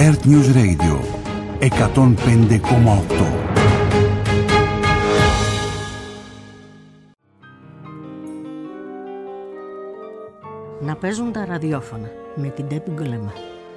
Earth News Radio 105,8. Να παίζουν τα ραδιόφωνα με την Τέπη Γκολεμά.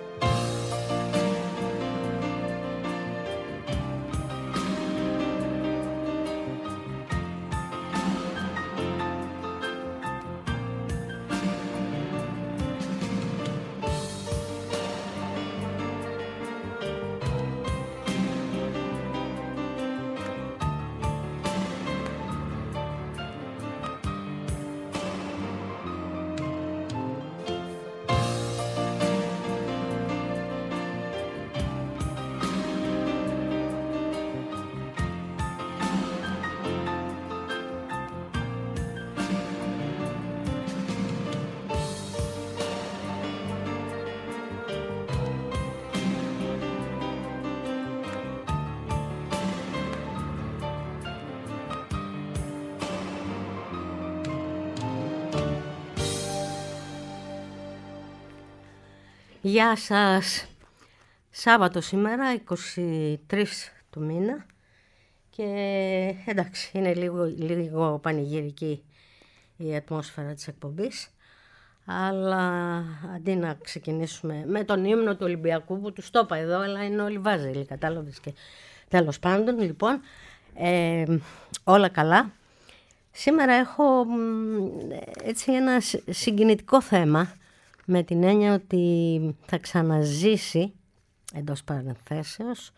Γεια σας. Σάββατο σήμερα, 23 του μήνα και εντάξει, είναι λίγο πανηγυρική η ατμόσφαιρα της εκπομπής, αλλά αντί να ξεκινήσουμε με τον ύμνο του Ολυμπιακού που τους το είπα εδώ, αλλά είναι όλοι βάζελοι, κατάλαβες, και τέλος πάντων, λοιπόν, όλα καλά. Σήμερα έχω έτσι ένα συγκινητικό θέμα, με την έννοια ότι θα ξαναζήσει, εντός παρενθέσεως,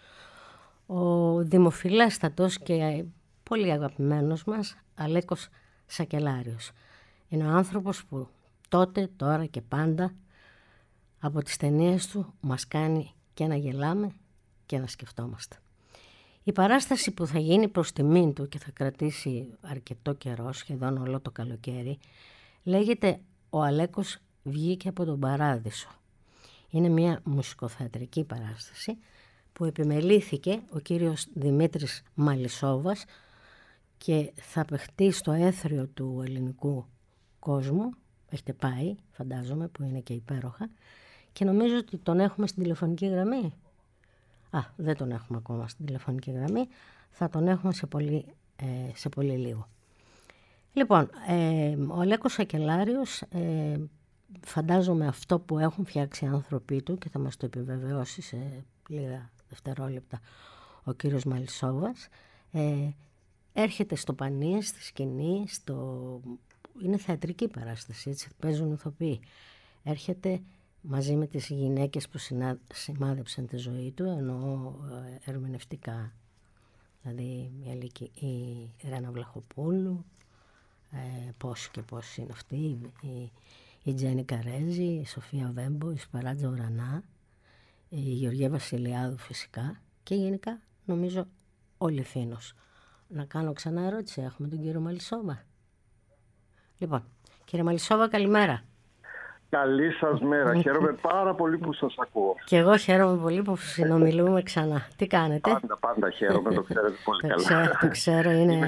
ο δημοφιλέστατος και πολύ αγαπημένος μας Αλέκος Σακελάριος. Είναι ο άνθρωπος που τότε, τώρα και πάντα από τις ταινίες του μας κάνει και να γελάμε και να σκεφτόμαστε. Η παράσταση που θα γίνει προς τιμήν του και θα κρατήσει αρκετό καιρό, σχεδόν όλο το καλοκαίρι, λέγεται «Ο Αλέκος βγήκε από τον Παράδεισο». Είναι μια μουσικοθεατρική παράσταση που επιμελήθηκε ο κύριος Δημήτρης Μαλισσόβας και θα παιχτεί στο έθριο του ελληνικού κόσμου. Έχετε πάει, φαντάζομαι, που είναι και υπέροχα, και νομίζω ότι τον έχουμε στην τηλεφωνική γραμμή. Δεν τον έχουμε ακόμα στην τηλεφωνική γραμμή, θα τον έχουμε σε πολύ λίγο. Λοιπόν, ο Αλέκος Σακελάριος, φαντάζομαι αυτό που έχουν φτιάξει οι άνθρωποι του, και θα μας το επιβεβαιώσει σε λίγα δευτερόλεπτα ο κύριος Μαλισσόβας, έρχεται στο πανί, στη σκηνή, είναι θεατρική παράσταση, έτσι, παίζουν ηθοποιοί. Έρχεται μαζί με τις γυναίκες που σημάδεψαν τη ζωή του, εννοώ ερμηνευτικά, δηλαδή η Ρένα Βλαχοπούλου, πώς και πώς είναι αυτή, η Τζέννη Καρέζη, η Σοφία Βέμπο, η Σπαράτζα Ουρανά, η Γεωργία Βασιλιάδου φυσικά, και γενικά νομίζω όλοι Φίνος. Να κάνω ξανά ερώτηση, έχουμε τον κύριο Μαλισσόβα. Λοιπόν, κύριε Μαλισσόβα, καλημέρα. Καλή σας μέρα. Χαίρομαι πάρα πολύ που σας ακούω. Και εγώ χαίρομαι πολύ που συνομιλούμε ξανά. Τι κάνετε? Πάντα χαίρομαι, το ξέρετε πολύ καλά. Το ξέρω, είναι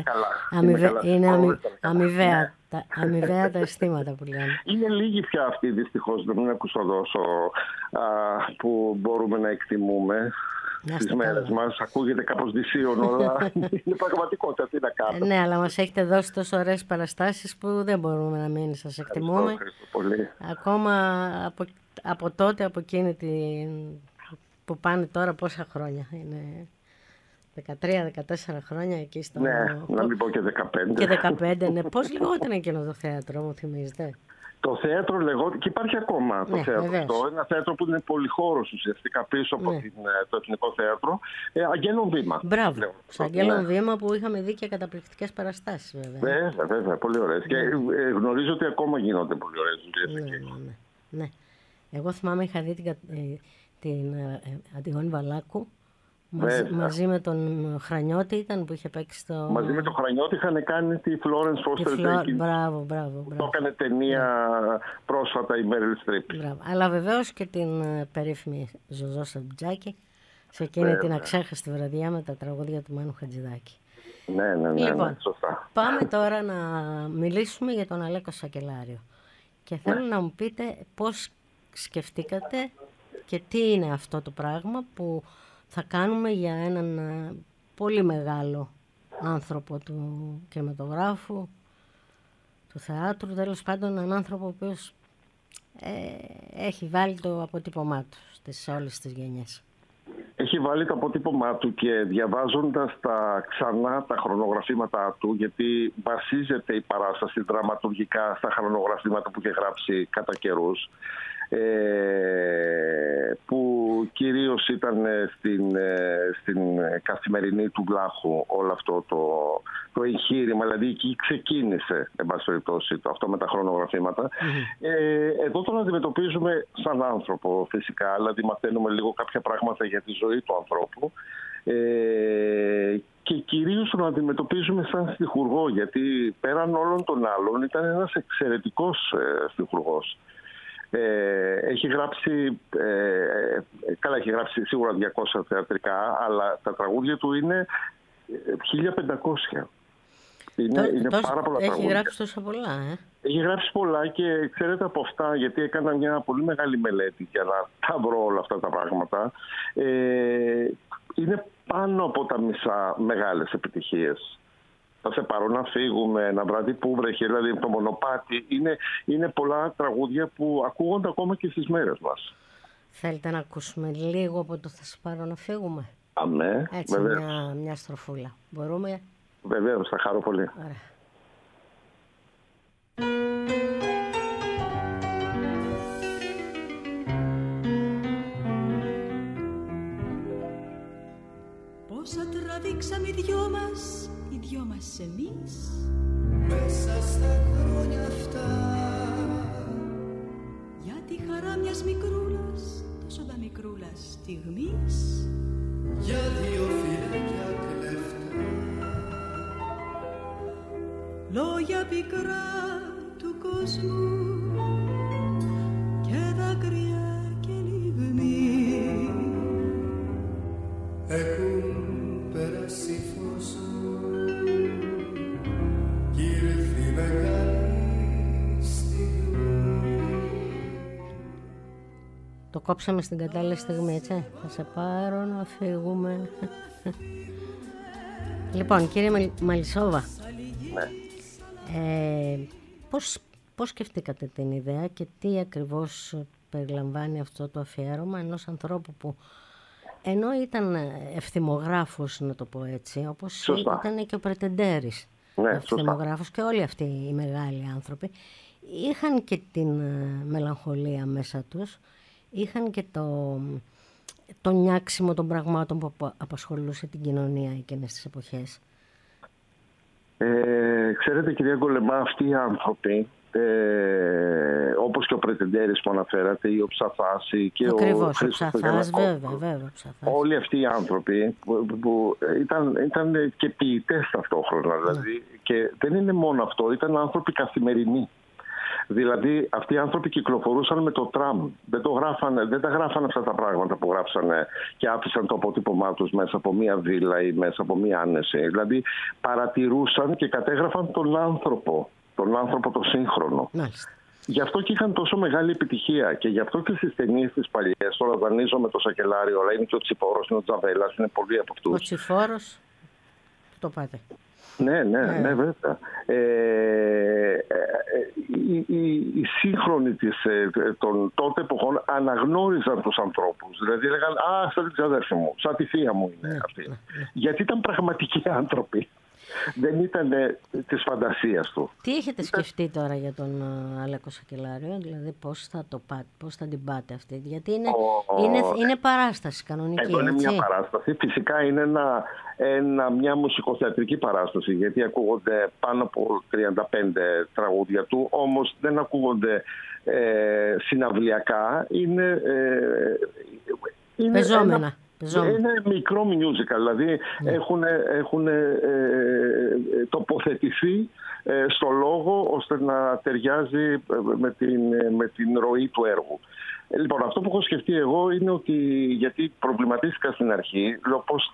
αμοιβαία τα αισθήματα που λένε. Είναι λίγοι πια αυτοί, δυστυχώς, δεν είναι κουσοδόσο, που μπορούμε να εκτιμούμε στις μέρες μας. Ακούγεται κάπως δυσίωνο, αλλά είναι πραγματικότητα, τι να κάνουμε. Ναι, αλλά μας έχετε δώσει τόσο ωραίες παραστάσεις που δεν μπορούμε να μην σας εκτιμούμε. Ευχαριστώ πολύ. Ακόμα από τότε, από εκείνη που πάνε τώρα πόσα χρόνια. Είναι 13-14 χρόνια εκεί στο... Ναι, να μην πω και 15. Και 15, ναι. Πώς λεγόταν εκείνο το θέατρο, μου θυμίζετε? Το θέατρο λεγόταν, και υπάρχει ακόμα το θέατρο βεβαίως. αυτό, ένα θέατρο που είναι πολυχώρος ουσιαστικά πίσω από το Εθνικό Θέατρο, Αγγέλων Βήμα. Μπράβο, στο Αγγέλων Βήμα που είχαμε δει και καταπληκτικές παραστάσεις, βέβαια. Βέβαια, πολύ ωραίες. Και γνωρίζω ότι ακόμα γίνονται πολύ ωραίες δουλειές. Ναι. Εγώ θυμάμαι, είχα δει την Αντιγόνη Βαλάκου, μαζί με τον Χρανιώτη ήταν που είχε παίξει στο... Μαζί με τον Χρανιώτη είχαν κάνει τη Florence Foster Jenkins. Μπράβο. Το έκανε ταινία πρόσφατα η Meryl Streep. Μπράβο. Αλλά βεβαίως και την περίφημη Ζωζό Σαντζάκη σε εκείνη την αξέχαστη βραδιά με τα τραγούδια του Μάνου Χατζηδάκη. Ναι, Λοιπόν, σωστά. Πάμε τώρα να μιλήσουμε για τον Αλέκο Σακελάριο. Και θέλω να μου πείτε πώς σκεφτήκατε και τι είναι αυτό το πράγμα που θα κάνουμε για έναν πολύ μεγάλο άνθρωπο του κινηματογράφου, του θεάτρου, τέλος πάντων έναν άνθρωπο ο οποίος έχει βάλει το αποτύπωμά του σε όλες τις γενιές. Έχει βάλει το αποτύπωμά του και διαβάζοντας ξανά τα χρονογραφήματά του, γιατί βασίζεται η παράσταση δραματουργικά στα χρονογραφήματα που είχε γράψει κατά καιρούς, που κυρίως ήταν στην καθημερινή του Βλάχου όλο αυτό το εγχείρημα, δηλαδή εκεί ξεκίνησε εν πάση περιπτώσει αυτό με τα χρονογραφήματα. Εδώ τον αντιμετωπίζουμε σαν άνθρωπο φυσικά, δηλαδή μαθαίνουμε λίγο κάποια πράγματα για τη ζωή του ανθρώπου και κυρίως τον αντιμετωπίζουμε σαν στιχουργό, γιατί πέραν όλων των άλλων ήταν ένας εξαιρετικός στιχουργός. Έχει γράψει, έχει γράψει σίγουρα 200 θεατρικά, αλλά τα τραγούδια του είναι 1500. Είναι πάρα πολλά τραγούδια. Έχει γράψει τόσα πολλά, Έχει γράψει πολλά και ξέρετε από αυτά, γιατί έκανα μια πολύ μεγάλη μελέτη για να τα βρω όλα αυτά τα πράγματα, είναι πάνω από τα μισά μεγάλες επιτυχίες. Θα σε πάρω να φύγουμε, ένα βράδυ που βρέχει, δηλαδή το μονοπάτι. Είναι πολλά τραγούδια που ακούγονται ακόμα και στις μέρες μας. Θέλετε να ακούσουμε λίγο από το «Θα σε πάρω να φύγουμε»? Αμέ, έτσι, μια στροφούλα. Μπορούμε? Βεβαίως, θα χαρώ πολύ. Ωραία. Πόσα τραβήξαμε οι δυο μας εμείς μέσα στα χρόνια αυτά, για τη χαρά μιας μικρούλας, τόσο τα μικρούλας στιγμής, για δύο φυλάκια κλέφτα, λόγια πικρά του κόσμου και δάκρυα και λιγμοί έχουν περάσει φως μου κι ήρθε μεγάλη στιγμή. Το κόψαμε στην κατάλληλη στιγμή, έτσι. Θα σε πάρω να φύγουμε. Λοιπόν, κύριε Μαλισσόβα, πώς σκεφτήκατε την ιδέα και τι ακριβώς περιλαμβάνει αυτό το αφιέρωμα ενός ανθρώπου που ενώ ήταν ευθυμογράφος, να το πω έτσι, όπως ήταν και ο Πρετεντέρης, ευθυμογράφος, και όλοι αυτοί οι μεγάλοι άνθρωποι είχαν και την μελαγχολία μέσα τους, είχαν και το νιάξιμο των πραγμάτων που απασχολούσε την κοινωνία εκείνες τις εποχές. Ξέρετε, κυρία Γκολεμά, αυτοί οι άνθρωποι, όπως και ο Πρετεντέρης που αναφέρατε, ή ο Ψαθάς και ακριβώς, ο Ψαθάς, βέβαια, όλοι αυτοί οι άνθρωποι που ήταν και ποιητές ταυτόχρονα, δηλαδή, και δεν είναι μόνο αυτό, ήταν άνθρωποι καθημερινοί. Δηλαδή αυτοί οι άνθρωποι κυκλοφορούσαν με το τραμ. Δεν τα γράφανε αυτά τα πράγματα που γράψανε και άφησαν το αποτύπωμά τους μέσα από μία βίλα ή μέσα από μία άνεση. Δηλαδή παρατηρούσαν και κατέγραφαν τον άνθρωπο το σύγχρονο. Μάλιστα. Γι' αυτό και είχαν τόσο μεγάλη επιτυχία και γι' αυτό και στις ταινίες τις παλιές, τώρα δανείζω με το Σακελάριο, αλλά είναι και ο Τσιφόρος, είναι ο Τζαβέλας, είναι πολλοί από αυτούς. Ο Τσιφόρος, το πάτε. Ναι, βέβαια. Οι σύγχρονοι των τότε εποχών αναγνώριζαν τους ανθρώπους. Δηλαδή έλεγαν, σαν την ξαδέρφη μου, σαν τη θεία μου είναι αυτή. Γιατί ήταν πραγματικοί άνθρωποι. Δεν ήταν της φαντασίας του. Τι έχετε σκεφτεί τώρα για τον Αλέκο Σακελάριο, δηλαδή πώς θα την πάτε αυτή? Γιατί είναι παράσταση κανονική. Εδώ είναι μια παράσταση. Φυσικά είναι μια μουσικοθεατρική παράσταση, γιατί ακούγονται πάνω από 35 τραγούδια του, όμως δεν ακούγονται συναυλιακά. Είναι πεζόμενα. Είναι μικρό musical, δηλαδή έχουν τοποθετηθεί στο λόγο ώστε να ταιριάζει με την ροή του έργου. Λοιπόν, αυτό που έχω σκεφτεί εγώ είναι ότι, γιατί προβληματίστηκα στην αρχή, λέω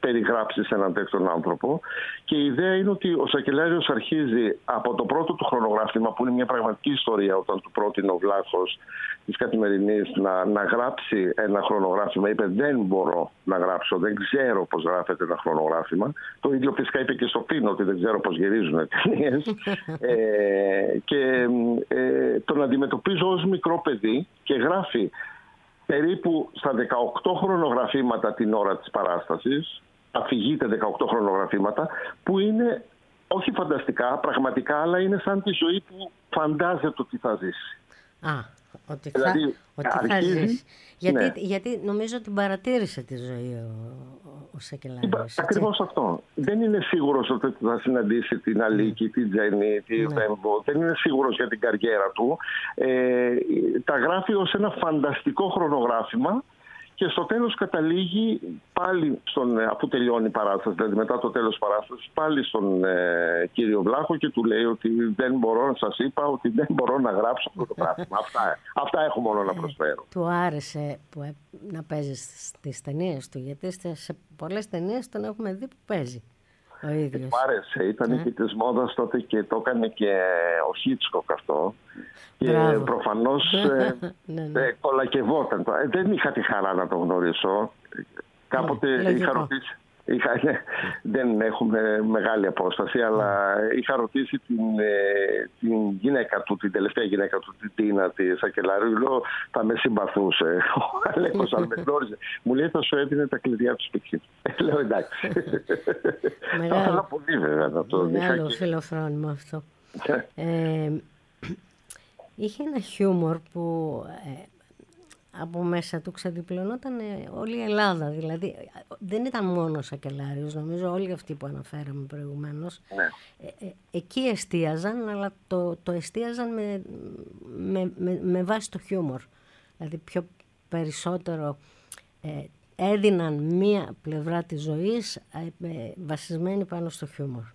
περιγράψεις έναν τέτοιον άνθρωπο. Και η ιδέα είναι ότι ο Σακελάριος αρχίζει από το πρώτο του χρονογράφημα, που είναι μια πραγματική ιστορία, όταν του πρότεινε ο Βλάχος της Καθημερινής να γράψει ένα χρονογράφημα. Είπε: δεν μπορώ να γράψω, δεν ξέρω πώς γράφεται ένα χρονογράφημα. Το ίδιο φυσικά είπε και στο Πίνο, ότι δεν ξέρω πώς γυρίζουν ταινίες. Και τον αντιμετωπίζω ως μικρό παιδί και γράφει περίπου στα 18 χρονογραφήματα την ώρα της παράστασης, αφηγείται 18 χρονογραφήματα, που είναι όχι φανταστικά, πραγματικά, αλλά είναι σαν τη ζωή που φαντάζεται ότι θα ζήσει. Ότι θα ζήσει. Γιατί νομίζω ότι παρατήρησε τη ζωή ο Σακελάριος. Ακριβώς αυτό. Δεν είναι σίγουρος ότι θα συναντήσει την Αλίκη, την Τζέννη, τη Βέμπο. Δεν είναι σίγουρος για την καριέρα του. Τα γράφει ως ένα φανταστικό χρονογράφημα και στο τέλος καταλήγει πάλι, αφού τελειώνει η παράσταση, δηλαδή μετά το τέλος της παράστασης, πάλι στον κύριο Βλάχο και του λέει ότι δεν μπορώ να σας είπα ότι δεν μπορώ να γράψω αυτό το πράγμα. Αυτά έχω μόνο να προσφέρω. Του άρεσε να παίζει στις ταινίες του, γιατί σε πολλές ταινίες τον έχουμε δει που παίζει ο ίδιος. Του άρεσε, ήταν και της μόδας τότε και το έκανε και ο Χίτσκοκ αυτό. Και προφανώς κολακευόταν. Δεν είχα τη χαρά να τον γνωρίσω. Κάποτε είχα ρωτήσει. Δεν έχουμε μεγάλη απόσταση, αλλά είχα ρωτήσει την γυναίκα του, την τελευταία γυναίκα του, την Τίνα τη Σακελάριου. Λέω: θα με συμπαθούσε. Ο Αλέκος, αν με γνώριζε, μου λέει: θα σου έδινε τα κλειδιά του σπιτιού. Λέω: εντάξει. Θα ήθελα πολύ, βέβαια, να το δει. Μεγάλο φιλοφρόνημα αυτό. Είχε ένα χιούμορ που από μέσα του ξεδιπλωνόταν όλη η Ελλάδα. Δηλαδή δεν ήταν μόνο ο Σακελάριος, νομίζω όλοι αυτοί που αναφέραμε προηγουμένως. Εκεί εστίαζαν, αλλά το εστίαζαν με βάση το χιούμορ. Δηλαδή πιο περισσότερο έδιναν μία πλευρά της ζωής βασισμένη πάνω στο χιούμορ.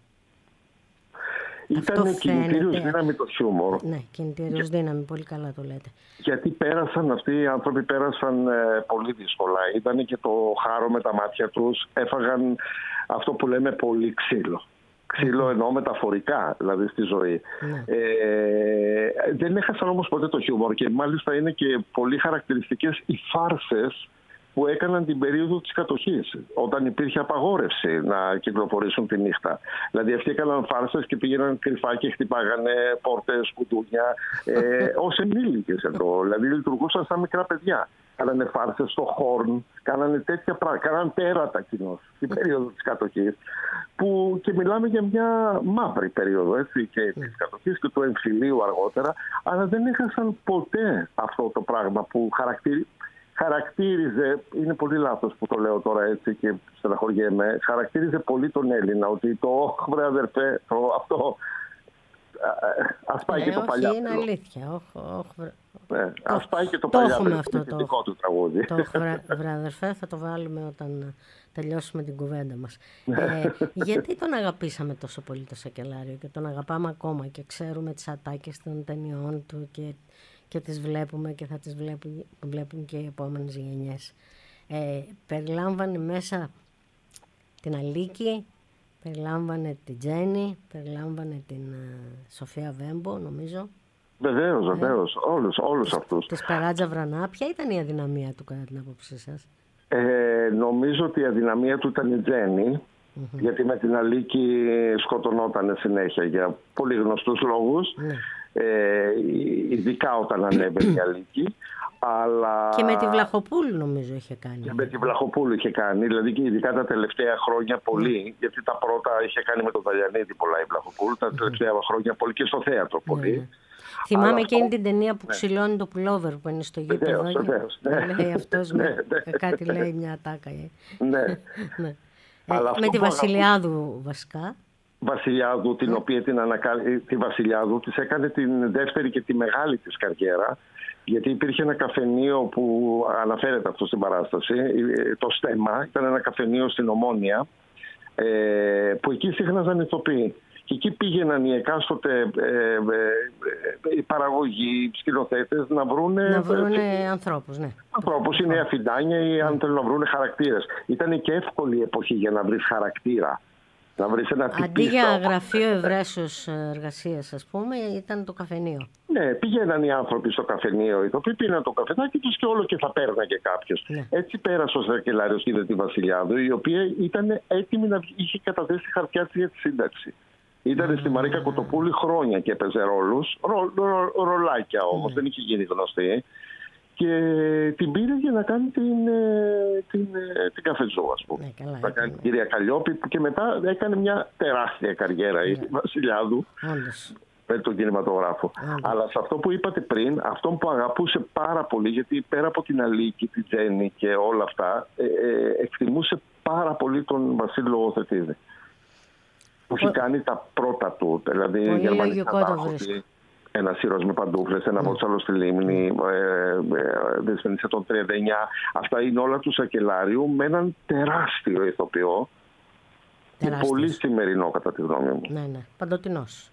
Ήταν κινητήριος δύναμη το χιούμορ. Ναι, κινητήριος δύναμη, πολύ καλά το λέτε. Γιατί αυτοί οι άνθρωποι πέρασαν πολύ δύσκολα. Ήταν και το χάρο με τα μάτια τους. Έφαγαν αυτό που λέμε πολύ ξύλο. Ξύλο εννοώ μεταφορικά, δηλαδή στη ζωή. Δεν έχασαν όμως ποτέ το χιούμορ και μάλιστα είναι και πολύ χαρακτηριστικές οι φάρσες που έκαναν την περίοδο της κατοχής, όταν υπήρχε απαγόρευση να κυκλοφορήσουν τη νύχτα. Δηλαδή αυτοί έκαναν φάρσες και πήγαιναν κρυφά και χτυπάγανε πόρτες, κουτούνια, ως ενήλικες εδώ. Δηλαδή λειτουργούσαν σαν μικρά παιδιά. Κάνανε φάρσες στο Χόρν, κάνανε τέτοια πράγματα, κάνανε τέρατα κοινώς στην περίοδο της κατοχής, που και μιλάμε για μια μαύρη περίοδο, έτσι, και της κατοχής και του εμφυλίου αργότερα, αλλά δεν έχασαν ποτέ αυτό το πράγμα που χαρακτήριζε, είναι πολύ λάθος που το λέω τώρα έτσι και στεναχωριέμαι, χαρακτήριζε πολύ τον Έλληνα, ότι το βρε αδερφέ, αυτό ας πάει και το παλιά. Είναι αλήθεια. Ας πάει και το παλιά αυτό το δικό του τραγούδι. Το βρε αδερφέ θα το βάλουμε όταν τελειώσουμε την κουβέντα μας. Γιατί τον αγαπήσαμε τόσο πολύ το Σακελάριο και τον αγαπάμε ακόμα και ξέρουμε τις ατάκες των ταινιών του και τις βλέπουμε και θα τις βλέπουν και οι επόμενες γενιές. Περιλάμβανε μέσα την Αλίκη, περιλάμβανε την Τζέννη, περιλάμβανε την Σοφία Βέμπο, νομίζω. Βεβαίως, όλους αυτούς. Της Περάτζα Βρανά. Ποια ήταν η αδυναμία του κατά την άποψή σας? Νομίζω ότι η αδυναμία του ήταν η Τζέννη, γιατί με την Αλίκη σκοτωνόταν συνέχεια για πολύ γνωστούς λόγους. Ειδικά όταν ανέβαινε η Αλίκη. Αλλά... Και με τη Βλαχοπούλου νομίζω είχε κάνει. Και με τη Βλαχοπούλου είχε κάνει, δηλαδή και ειδικά τα τελευταία χρόνια πολύ, γιατί τα πρώτα είχε κάνει με τον Ταλιανίδη πολλά η Βλαχοπούλου, τα τελευταία χρόνια πολύ και στο θέατρο πολύ. Θυμάμαι εκείνη την ταινία που ξυλώνει το πουλόβερ που είναι στο γήπεδο. Λέει αυτός κάτι λέει μια ατάκα. Με τη Βασιλιάδου βασικά. Βασιλιάδου, την οποία τη Βασιλιάδου της έκανε την δεύτερη και τη μεγάλη της καριέρα, γιατί υπήρχε ένα καφενείο που αναφέρεται αυτό στην παράσταση, το Στέμα, ήταν ένα καφενείο στην Ομόνια, που εκεί σύχναζαν ηθοποιοί. Και εκεί πήγαιναν οι εκάστοτε οι παραγωγοί, οι σκηνοθέτες να βρουν ανθρώπους. Ναι. Ανθρώπους, είναι αφιντάνια ή αν θέλουν να βρουν χαρακτήρες. Ήταν και εύκολη η εποχή για να βρεις χαρακτήρα. Να βρεις ένα αντί για γραφείο ευρέσεως εργασίας, ας πούμε, ήταν το καφενείο. Ναι, πήγαιναν οι άνθρωποι στο καφενείο, οι οποίοι πίναν το καφεδάκι τους και όλο και θα πέρναγε κάποιος. Ναι. Έτσι πέρασε ο Σακελάριος, είδε τη Βασιλιάδου, η οποία ήταν έτοιμη να είχε καταθέσει χαρτιά της για τη σύνταξη. Ήταν στη Μαρίκα Κοτοπούλη χρόνια και έπαιζε ρόλους, ρολάκια όμως, δεν είχε γίνει γνωστή. Και την πήρε για να κάνει την καφετζό, ας πούμε. Ναι, να κάνει την κυρία Καλλιόπη, που και μετά έκανε μια τεράστια καριέρα η Βασιλιάδου με τον κινηματογράφο. Αλλά σε αυτό που είπατε πριν, αυτόν που αγαπούσε πάρα πολύ, γιατί πέρα από την Αλίκη, την Τζέννη και όλα αυτά, εκτιμούσε πάρα πολύ τον Βασίλη Λογοθετίδη. Που έχει κάνει τα πρώτα του, δηλαδή γερμανικά τάχωτη. Ένα Σύρος με παντούφλες, ένα Βότσαλο στη Λίμνη, Δεσποινίσια των 39. Αυτά είναι όλα του Σακελάριου με έναν τεράστιο ηθοποιό. Και πολύ σημερινό, κατά τη γνώμη μου. Ναι, παντοτινός.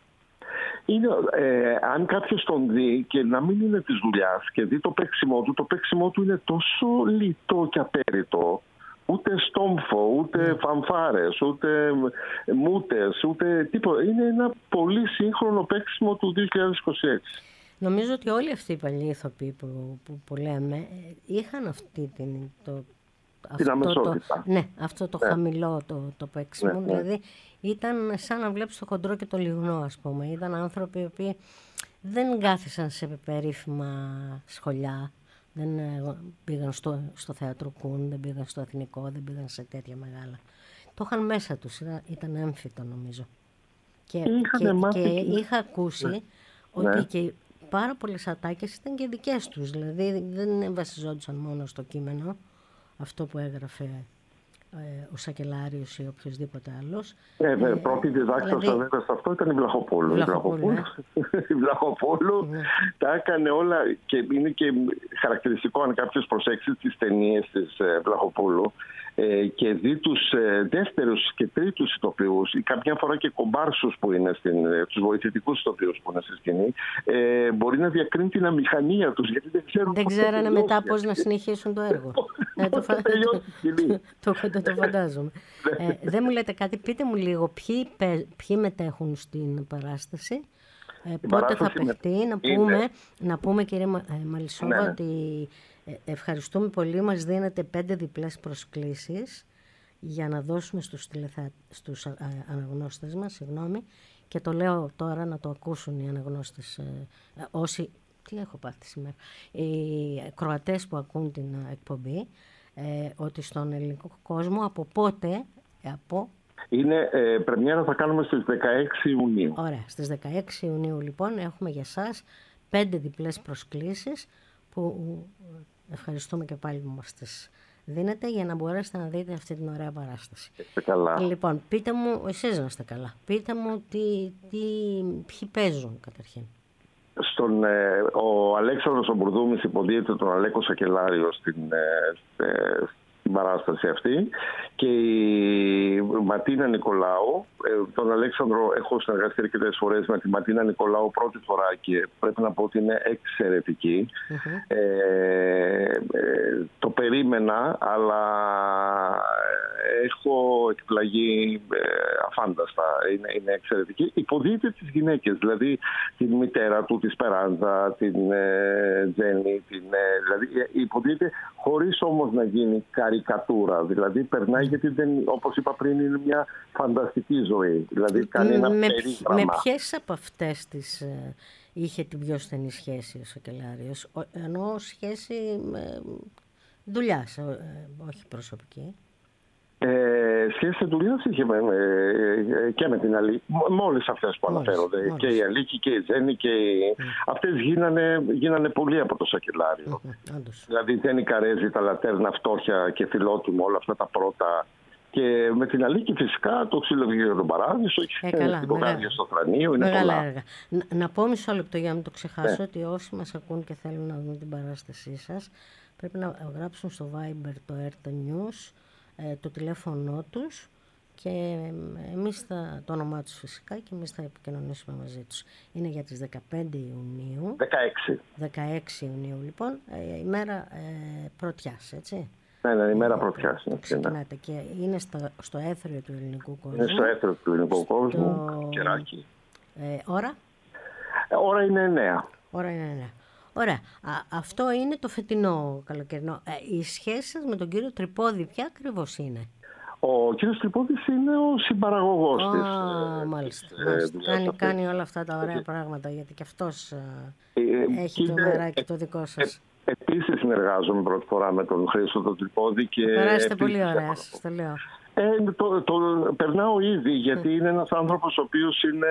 Αν κάποιος τον δει και να μην είναι της δουλειάς και δει το παίξιμό του είναι τόσο λιτό και απέριτο. Ούτε στόμφο, ούτε φανφάρες, ούτε μούτες, ούτε τίποτα. Είναι ένα πολύ σύγχρονο παίξιμο του 2026. Νομίζω ότι όλοι αυτοί οι παλιοί ηθοποιοί που λέμε είχαν αυτή την αμεσότητα. Αυτό το χαμηλό το παίξιμο. Δηλαδή ήταν σαν να βλέπεις το χοντρό και το λιγνό, ας πούμε. Ήταν άνθρωποι οι οποίοι δεν κάθισαν σε περίφημα σχολιά. Δεν πήγαν στο θέατρο Κούν, δεν πήγαν στο Εθνικό, δεν πήγαν σε τέτοια μεγάλα. Το είχαν μέσα τους, ήταν έμφυτο νομίζω. Και είχα ακούσει ότι και πάρα πολλές ατάκες ήταν και δικές τους. Δηλαδή δεν βασιζόντουσαν μόνο στο κείμενο, αυτό που έγραφε ο Σακελάριος ή οποιοδήποτε άλλος. Πρώτη διδάκτωσα βέβαια σε αυτό ήταν η Βλαχοπούλου. Η Βλαχοπούλου τα έκανε όλα και είναι και χαρακτηριστικό αν κάποιος προσέξει τις ταινίες της Βλαχοπούλου και δει τους δεύτερους και τρίτους ηθοποιούς ή κάποια φορά και κομπάρσους που είναι τους βοηθητικούς ηθοποιούς που είναι στη σκηνή, μπορεί να διακρίνει την αμηχανία τους, γιατί δεν ξέρανε μετά πώς να συνεχίσουν το έργο. Το φαντάζομαι. Δεν μου λέτε κάτι, πείτε μου λίγο ποιοι μετέχουν στην παράσταση, πότε θα παιχτεί, να πούμε κύριε Μαλισσόβα ότι ευχαριστούμε πολύ, μας δίνετε 5 διπλές προσκλήσεις για να δώσουμε στους αναγνώστες μας, και το λέω τώρα να το ακούσουν οι αναγνώστες, όσοι, τι έχω πάθει σήμερα, οι κροατές που ακούν την εκπομπή, ότι στον ελληνικό κόσμο από πότε, είναι πρεμιέρα θα κάνουμε στις 16 Ιουνίου. Ωραία, στις 16 Ιουνίου λοιπόν έχουμε για σας 5 διπλές προσκλήσεις που ευχαριστούμε και πάλι που μας τις δίνετε για να μπορέσετε να δείτε αυτή την ωραία παράσταση. Καλά. Λοιπόν, πείτε μου, εσείς να είστε καλά, πείτε μου ποιοι παίζουν καταρχήν. Ο Αλέξανδρος ο Μπουρδούμης υποδίεται τον Αλέκο Σακελάριο στην παράσταση αυτή και η Ματίνα Νικολάου. Τον Αλέξανδρο έχω συνεργαστεί αρκετές φορές με τη Ματίνα Νικολάου πρώτη φορά και πρέπει να πω ότι είναι εξαιρετική. Το περίμενα, αλλά έχω εκπλαγεί αφάνταστα. Είναι εξαιρετική. Υποδίεται τις γυναίκες, δηλαδή την μητέρα του, τη Σπεράνζα, την Τζέννη, δηλαδή υποδίεται χωρίς όμως να γίνει καρικατούρα. Δηλαδή περνάει, γιατί όπως είπα πριν, είναι μια φανταστική ζωή. Δηλαδή κάνει ένα περίγραμμα. Με ποιες από αυτές τις είχε την πιο στενή σχέση ο Σακελάριος? Εννοώ σχέση δουλειάς, όχι προσωπική. Σχέση δουλειάς είχε και με την Αλίκη, με όλες αυτές που αναφέρονται. Και η Αλίκη και η Τζέννη αυτές γίνανε πολύ από το Σακελάριο. Δηλαδή η Τζέννη Καρέζη, τα Λατέρνα, Φτώχεια και Φιλότιμο, όλα αυτά τα πρώτα. Και με την Αλίκη φυσικά το Ξύλο για τον Παράδεισο και την Κοκάδια στο Θρανείο. Είναι μεγάλα έργα. Να πω μισό λεπτό για να μην το ξεχάσω, ότι όσοι μας ακούν και θέλουν να δουν την παράστασή σας, πρέπει να γράψουν στο Viber το Erta News, το τηλέφωνο τους και εμείς θα, το όνομά τους φυσικά, και εμείς θα επικοινωνήσουμε μαζί τους. Είναι για τις 15 Ιουνίου. 16 Ιουνίου λοιπόν, ημέρα πρωτιάς, έτσι. Ναι, ημέρα πρωτιάς. Ξεκινάτε και είναι στο έθριο του ελληνικού κόσμου. Είναι στο έθριο του ελληνικού κόσμου, Κεράκι. Ώρα? Ώρα είναι 9. Ώρα είναι 9. Ωραία. Αυτό είναι το φετινό καλοκαιρινό. Η σχέση σας με τον κύριο Τρυπόδη ποια ακριβώς είναι? Ο κύριος Τρυπόδης είναι ο συμπαραγωγός της. Μάλιστα. Κάνει όλα αυτά τα ωραία πράγματα, γιατί και αυτός έχει το μεράκι το δικό σας. Επίσης συνεργάζομαι πρώτη φορά με τον Χρήστο τον Τρυπόδη. Περάσετε πολύ ωραία, σας το λέω. Το περνάω ήδη, γιατί είναι ένας άνθρωπος ο οποίος είναι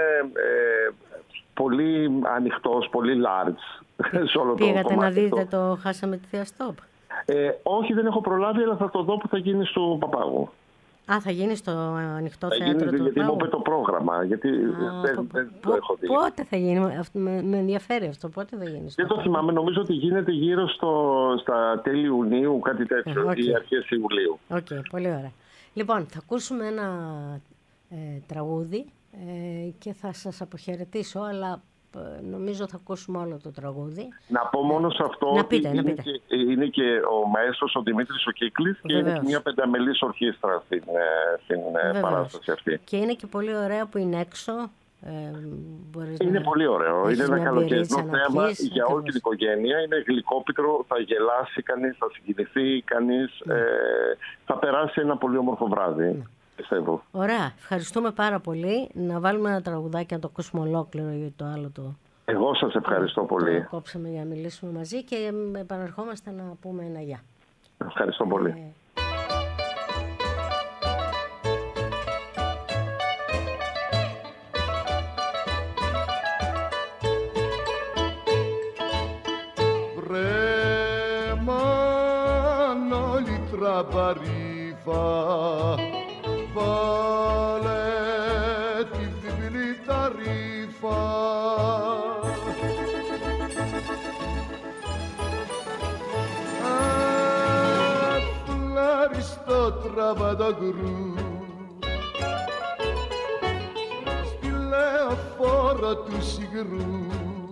πολύ ανοιχτός, πολύ large. Πήγατε να δείτε το «Χάσαμε τη Θεία Στόπ»? Όχι, δεν έχω προλάβει, αλλά θα το δω που θα γίνει στο Παπάγου. Θα γίνει στο ανοιχτό θέατρο του Παπάγου. Γιατί μου είπε το πρόγραμμα, γιατί δεν το έχω δει. Πότε θα γίνει, με ενδιαφέρει αυτό, πότε θα γίνει? Δεν το θυμάμαι, νομίζω ότι γίνεται γύρω στα τέλη Ιουνίου, κάτι τέτοιο, ή αρχές Ιουλίου. Πολύ ωραία. Λοιπόν, θα ακούσουμε ένα τραγούδι και θα σας αποχαιρετήσω, αλλά νομίζω θα ακούσουμε όλο το τραγούδι. Να πω μόνο σε αυτό ότι είναι και ο μαέστρος ο Δημήτρης ο Κύκλης και είναι και μια πενταμελής ορχήστρα στην παράσταση αυτή. Και είναι και πολύ ωραία που είναι έξω. Είναι πολύ ωραίο. Είναι ένα καλοκαιρινό θέμα για όλη την οικογένεια. Είναι γλυκόπικρο, θα γελάσει κανείς, θα συγκινηθεί κανείς. Θα περάσει ένα πολύ όμορφο βράδυ. Πιστεύω. Ωραία, ευχαριστούμε πάρα πολύ. Να βάλουμε ένα τραγουδάκι να το ακούσουμε ολόκληρο, γιατί το άλλο το... Εγώ σας ευχαριστώ πολύ. Το κόψαμε για να μιλήσουμε μαζί και επαναρχόμαστε να πούμε ένα γεια. Ευχαριστώ πολύ. Βρε Μανώλη Τραμπαρίβα, βάλε τη διπλή τα ρήφα. Φλάριστο τραβαντογκρού στη λεωφόρο του Σιγρού.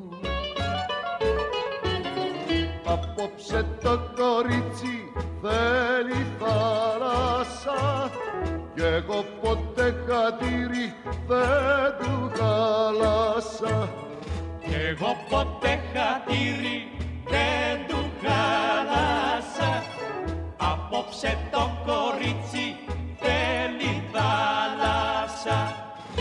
Απόψε το κορίτσι θέλει θάλασσα κι εγώ ποτέ χατήρι δεν του χάλασα. Κι εγώ ποτέ χατήρι δεν του χάλασα. Απόψε το κορίτσι θέλει θάλασσα.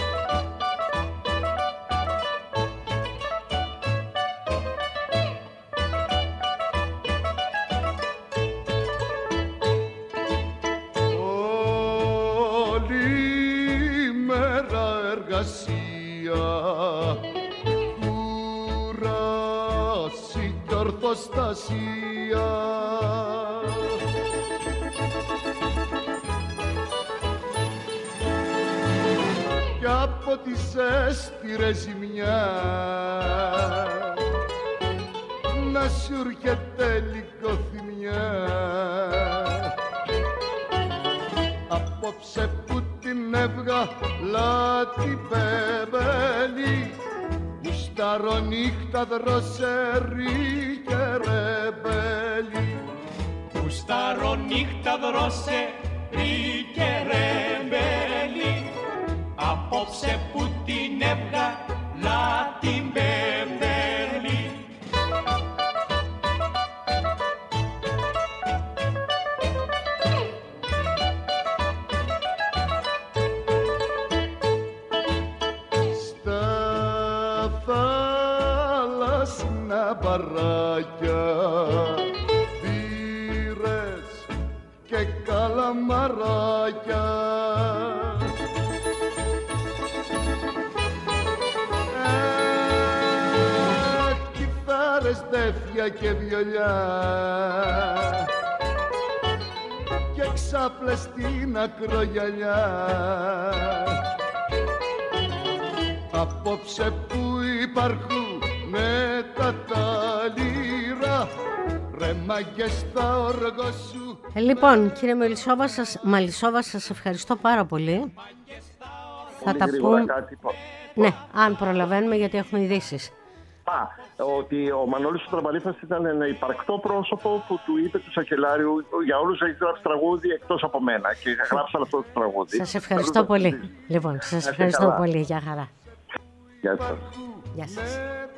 Κούραση κι ορθοστασία. Κι από τις έστειρες ζημιά να σου έρχεται λυκοθυμιά. Απόψε που την έβγαλα την πεμπέλη, γουστάρω νύχτα δροσερή και ρεμπέλη. Γουστάρω νύχτα δροσερή και ρεμπέλη. Απόψε που την έβγαλα την πεμπέλη. Μπαράκια, θύρες και καλαμαράκια. Κιθάρες, δέφια και βιολιά και ξάπλες στην ακρογιαλιά. Απόψε που υπάρχουν τα λύρα, Ρε μάγκες τα όργο σου. Λοιπόν, κύριε Μαλισσόβα, σας ευχαριστώ πάρα πολύ. Θα τα πούμε. Ναι, αν προλαβαίνουμε, γιατί έχουμε ειδήσεις. Ότι ο Μανώλης ο Τραμπαλίφας ήταν ένα υπαρκτό πρόσωπο που του είπε του Σακελάριου για όλους έχει γράψει τραγούδι εκτός από μένα και γράψαν αυτό το τραγούδι. Σας ευχαριστώ πολύ. Λοιπόν, σας ευχαριστώ πολύ. Γεια χαρά. Γεια σας. Γεια σας.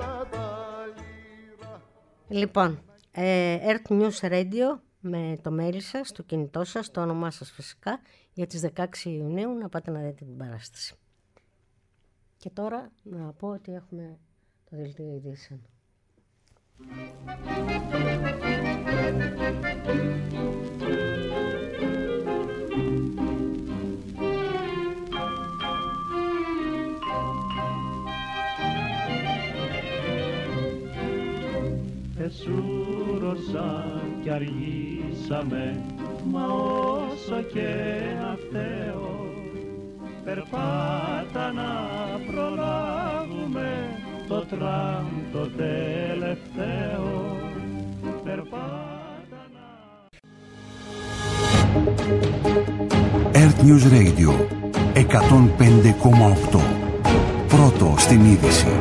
Λοιπόν, Earth News Radio με το mail σας, το κινητό σας, το όνομά σας φυσικά, για τις 16 Ιουνίου να πάτε να δείτε την παράσταση. Και τώρα να πω ότι έχουμε το δελτίο ειδήσεων. Εσούρωσα κι αργήσαμε, μα όσο και να φταίω, περπάτα να προλάβουμε το τραμ το τελευταίο. Περπάτα να... Earth News Radio 105,8. Πρώτο στην είδηση.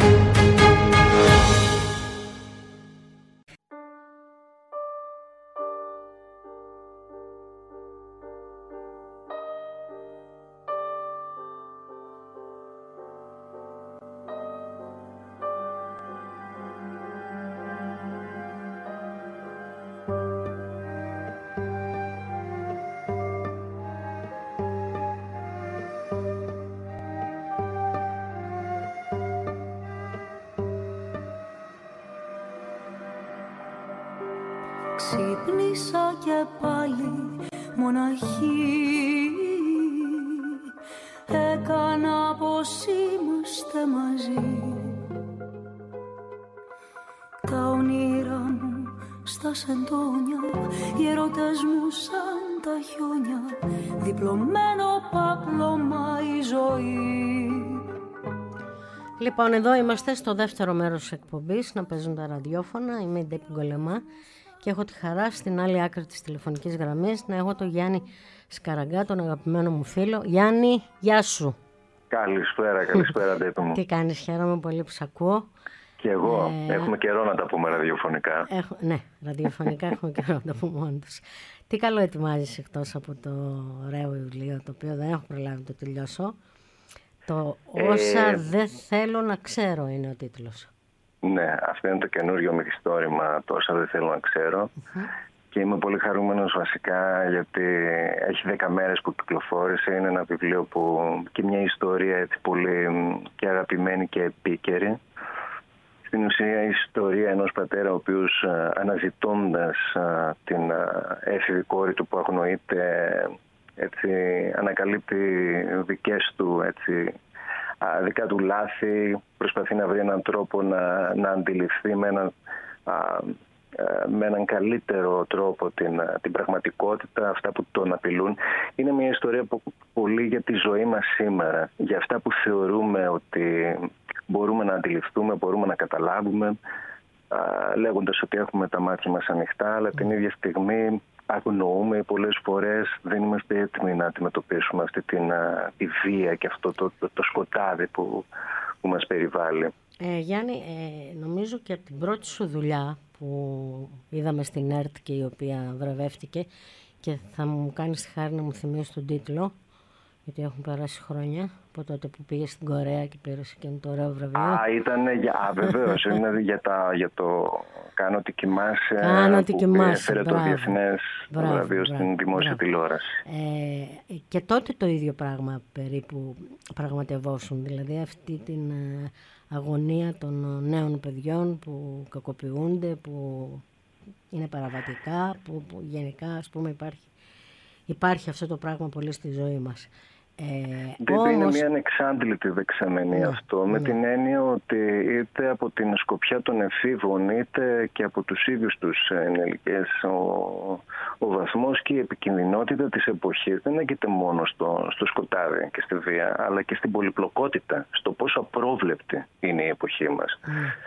Ξύπνησα και πάλι μοναχή, έκανα πως είμαστε μαζί. Τα όνειρά μου στα σεντόνια, οι ερωτές μου σαν τα χιόνια, διπλωμένο παπλώμα η ζωή. Λοιπόν, εδώ είμαστε στο δεύτερο μέρος της εκπομπής, να παίζουν τα ραδιόφωνα. Είμαι η Ντέπη Γκολεμά και έχω τη χαρά στην άλλη άκρη της τηλεφωνικής γραμμής να έχω τον Γιάννη Σκαραγκά, τον αγαπημένο μου φίλο. Γιάννη, γεια σου. Καλησπέρα Ντέπη μου. Τι κάνεις, χαίρομαι πολύ που σ' ακούω. Και εγώ, έχουμε καιρό να τα πούμε ραδιοφωνικά. Ναι, ραδιοφωνικά έχουμε καιρό να τα πούμε όντως. Τι καλό ετοιμάζεις εκτός από το ωραίο βιβλίο, το οποίο δεν έχω προλάβει να το τελειώσω. Το «Όσα δεν θέλω να ξέρω» είναι ο τίτλος. Ναι, αυτό είναι το καινούριο μυθιστόρημα, το «Όσα δεν θέλω να ξέρω». Και είμαι πολύ χαρούμενος βασικά γιατί έχει 10 μέρες που κυκλοφόρησε. Είναι ένα βιβλίο που και μια ιστορία έτσι πολύ και αγαπημένη και επίκαιρη. Στην ουσία η ιστορία ενός πατέρα ο οποίος αναζητώντας την έφηβη κόρη του που αγνοείται, έτσι, ανακαλύπτει δικά του λάθη, προσπαθεί να βρει έναν τρόπο να αντιληφθεί με έναν καλύτερο τρόπο την πραγματικότητα, αυτά που τον απειλούν. Είναι μια ιστορία πολύ για τη ζωή μας σήμερα, για αυτά που θεωρούμε ότι μπορούμε να αντιληφθούμε, μπορούμε να καταλάβουμε, λέγοντας ότι έχουμε τα μάτια μας ανοιχτά, αλλά την ίδια στιγμή αγνοούμε, πολλές φορές δεν είμαστε έτοιμοι να αντιμετωπίσουμε αυτή τη βία και αυτό το σκοτάδι που μας περιβάλλει. Γιάννη, νομίζω και από την πρώτη σου δουλειά που είδαμε στην ΕΡΤ και η οποία βραβεύτηκε, και θα μου κάνεις τη χάρη να μου θυμίσεις τον τίτλο, γιατί έχουν περάσει χρόνια από τότε που πήγε στην Κορέα και πήρες και το ωραίο βραβείο. Βεβαίως, είναι για το «Κάνω ότι κοιμάσαι», που έφερε το διεθνές βραβείο στην δημόσια τηλεόραση. Και τότε το ίδιο πράγμα περίπου πραγματευόσουν, δηλαδή αυτή την αγωνία των νέων παιδιών που κακοποιούνται, που είναι παραβατικά, που γενικά ας πούμε υπάρχει αυτό το πράγμα πολύ στη ζωή μας. Είναι μια ανεξάντλητη δεξαμενή αυτό, με την έννοια ότι είτε από την σκοπιά των εφήβων είτε και από τους ίδιους τους ενήλικες ο βαθμός και η επικινδυνότητα της εποχής δεν έγκυται μόνο στο σκοτάδι και στη βία, αλλά και στην πολυπλοκότητα, στο πόσο απρόβλεπτη είναι η εποχή μας.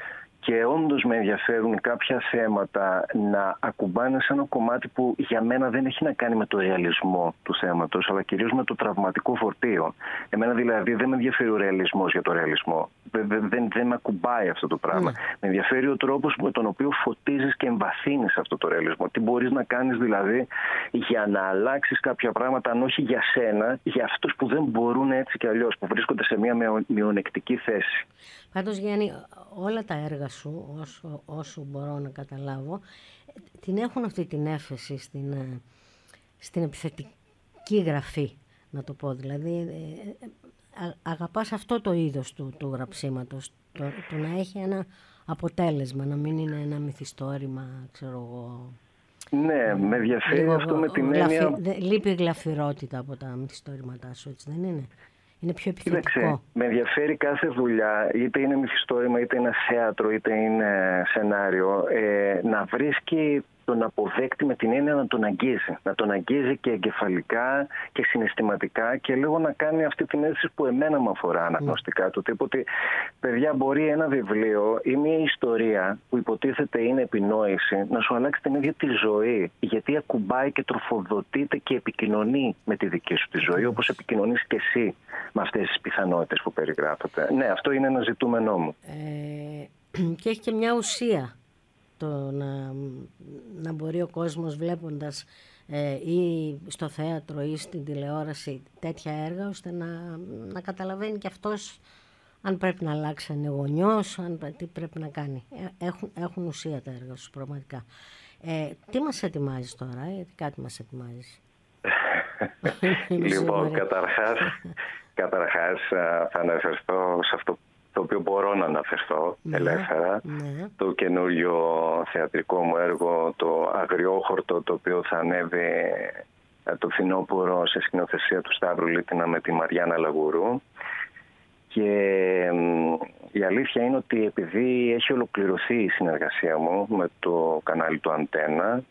και όντως με ενδιαφέρουν κάποια θέματα να ακουμπάνε σε ένα κομμάτι που για μένα δεν έχει να κάνει με το ρεαλισμό του θέματος, αλλά κυρίως με το τραυματικό φορτίο. Εμένα δηλαδή δεν με ενδιαφέρει ο ρεαλισμός για το ρεαλισμό. Δεν με ακουμπάει αυτό το πράγμα. Με ενδιαφέρει ο τρόπος με τον οποίο φωτίζεις και εμβαθύνεις αυτό το ρεαλισμό. Τι μπορείς να κάνεις δηλαδή για να αλλάξεις κάποια πράγματα, αν όχι για σένα, για αυτούς που δεν μπορούν έτσι κι αλλιώς, που βρίσκονται σε μια μειονεκτική θέση. Πάντως, Γιάννη, όλα τα έργα σου, όσο μπορώ να καταλάβω, την έχουν αυτή την έφεση στην επιθετική γραφή, να το πω. Δηλαδή, αγαπάς αυτό το είδος του γραψίματος, το να έχει ένα αποτέλεσμα, να μην είναι ένα μυθιστόρημα, ξέρω εγώ. Ναι, με ενδιαφέρει αυτό με την έννοια... Λείπει η γλαφυρότητα από τα μυθιστόρηματά σου, έτσι δεν είναι? Είναι πιο επιθετικό. Κοίταξε, με ενδιαφέρει κάθε δουλειά, είτε είναι μυθιστόρημα, είτε είναι θέατρο, είτε είναι σενάριο, να βρίσκει τον αποδέκτη με την έννοια να τον αγγίζει. Να τον αγγίζει και εγκεφαλικά και συναισθηματικά και λίγο να κάνει αυτή την αίσθηση που εμένα μου αφορά αναγνωστικά. Του τύπου ότι, παιδιά, μπορεί ένα βιβλίο ή μια ιστορία που υποτίθεται είναι επινόηση να σου αλλάξει την ίδια τη ζωή. Γιατί ακουμπάει και τροφοδοτείται και επικοινωνεί με τη δική σου τη ζωή, όπως επικοινωνείς και εσύ με αυτές τις πιθανότητες που περιγράφεται. Ναι, αυτό είναι ένα ζητούμενό μου. Και έχει και μια ουσία. Να μπορεί ο κόσμος βλέποντας ή στο θέατρο ή στην τηλεόραση τέτοια έργα, ώστε να καταλαβαίνει και αυτός αν πρέπει να αλλάξει, αν είναι γονιός, τι πρέπει να κάνει. Έχουν ουσία τα έργα σου πραγματικά. Τι μας ετοιμάζεις τώρα, γιατί κάτι μας ετοιμάζεις? Λοιπόν, καταρχάς θα αναφερθώ σε αυτό το οποίο μπορώ να αναφερθώ ελεύθερα. Το καινούριο θεατρικό μου έργο, το Αγριόχορτο, το οποίο θα ανέβει το φθινόπωρο σε σκηνοθεσία του Σταύρου Λίτινα με τη Μαριάννα Λαγουρού. Και η αλήθεια είναι ότι επειδή έχει ολοκληρωθεί η συνεργασία μου με το κανάλι του Αντένα,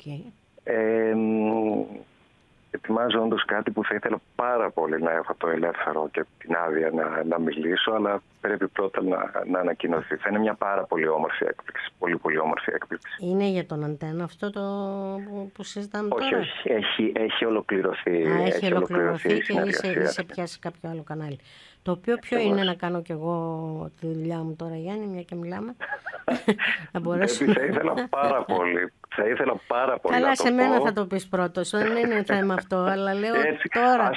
ετοιμάζω όντως κάτι που θα ήθελα πάρα πολύ να έχω το ελεύθερο και την άδεια να μιλήσω, αλλά πρέπει πρώτα να ανακοινωθεί. Θα είναι μια πάρα πολύ όμορφη έκπληξη. Πολύ πολύ όμορφη έκπληξη. Είναι για τον Αντένα αυτό το που συζητάμε τώρα? Όχι, έχει ολοκληρωθεί. Έχει ολοκληρωθεί και είσαι πια σε κάποιο άλλο κανάλι. Το οποίο ποιο είναι, να κάνω κι εγώ τη δουλειά μου τώρα, Γιάννη, μια και μιλάμε? Να μπορέσω. Θα ήθελα πάρα πολύ. Καλά, σε μένα θα το πεις πρώτος. Δεν είναι θέμα αυτό, αλλά λέω τώρα.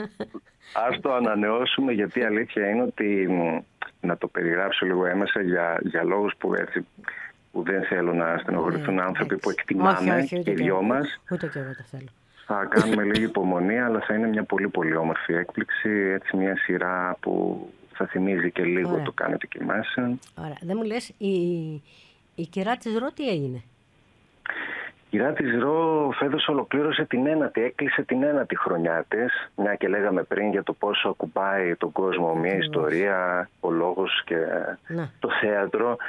Ας το ανανεώσουμε, γιατί η αλήθεια είναι ότι, να το περιγράψω λίγο έμεσα για λόγους που δεν θέλω να στενοχωρηθούν άνθρωποι που εκτιμάμε και οι δυο μας. Ούτε και εγώ το θέλω. Θα κάνουμε λίγη υπομονή, αλλά θα είναι μια πολύ πολύ όμορφη έκπληξη. Έτσι, μια σειρά που θα θυμίζει και λίγο το κάνετε και μέσα. Ωραία. Δεν μου λες, η κυρά της Ρο τι έγινε? Η κυρά της Ρο φέτος ολοκλήρωσε έκλεισε την 1η χρονιά της. Μια και λέγαμε πριν για το πόσο ακουμπάει τον κόσμο μια ιστορία, ο λόγος και το θέατρο.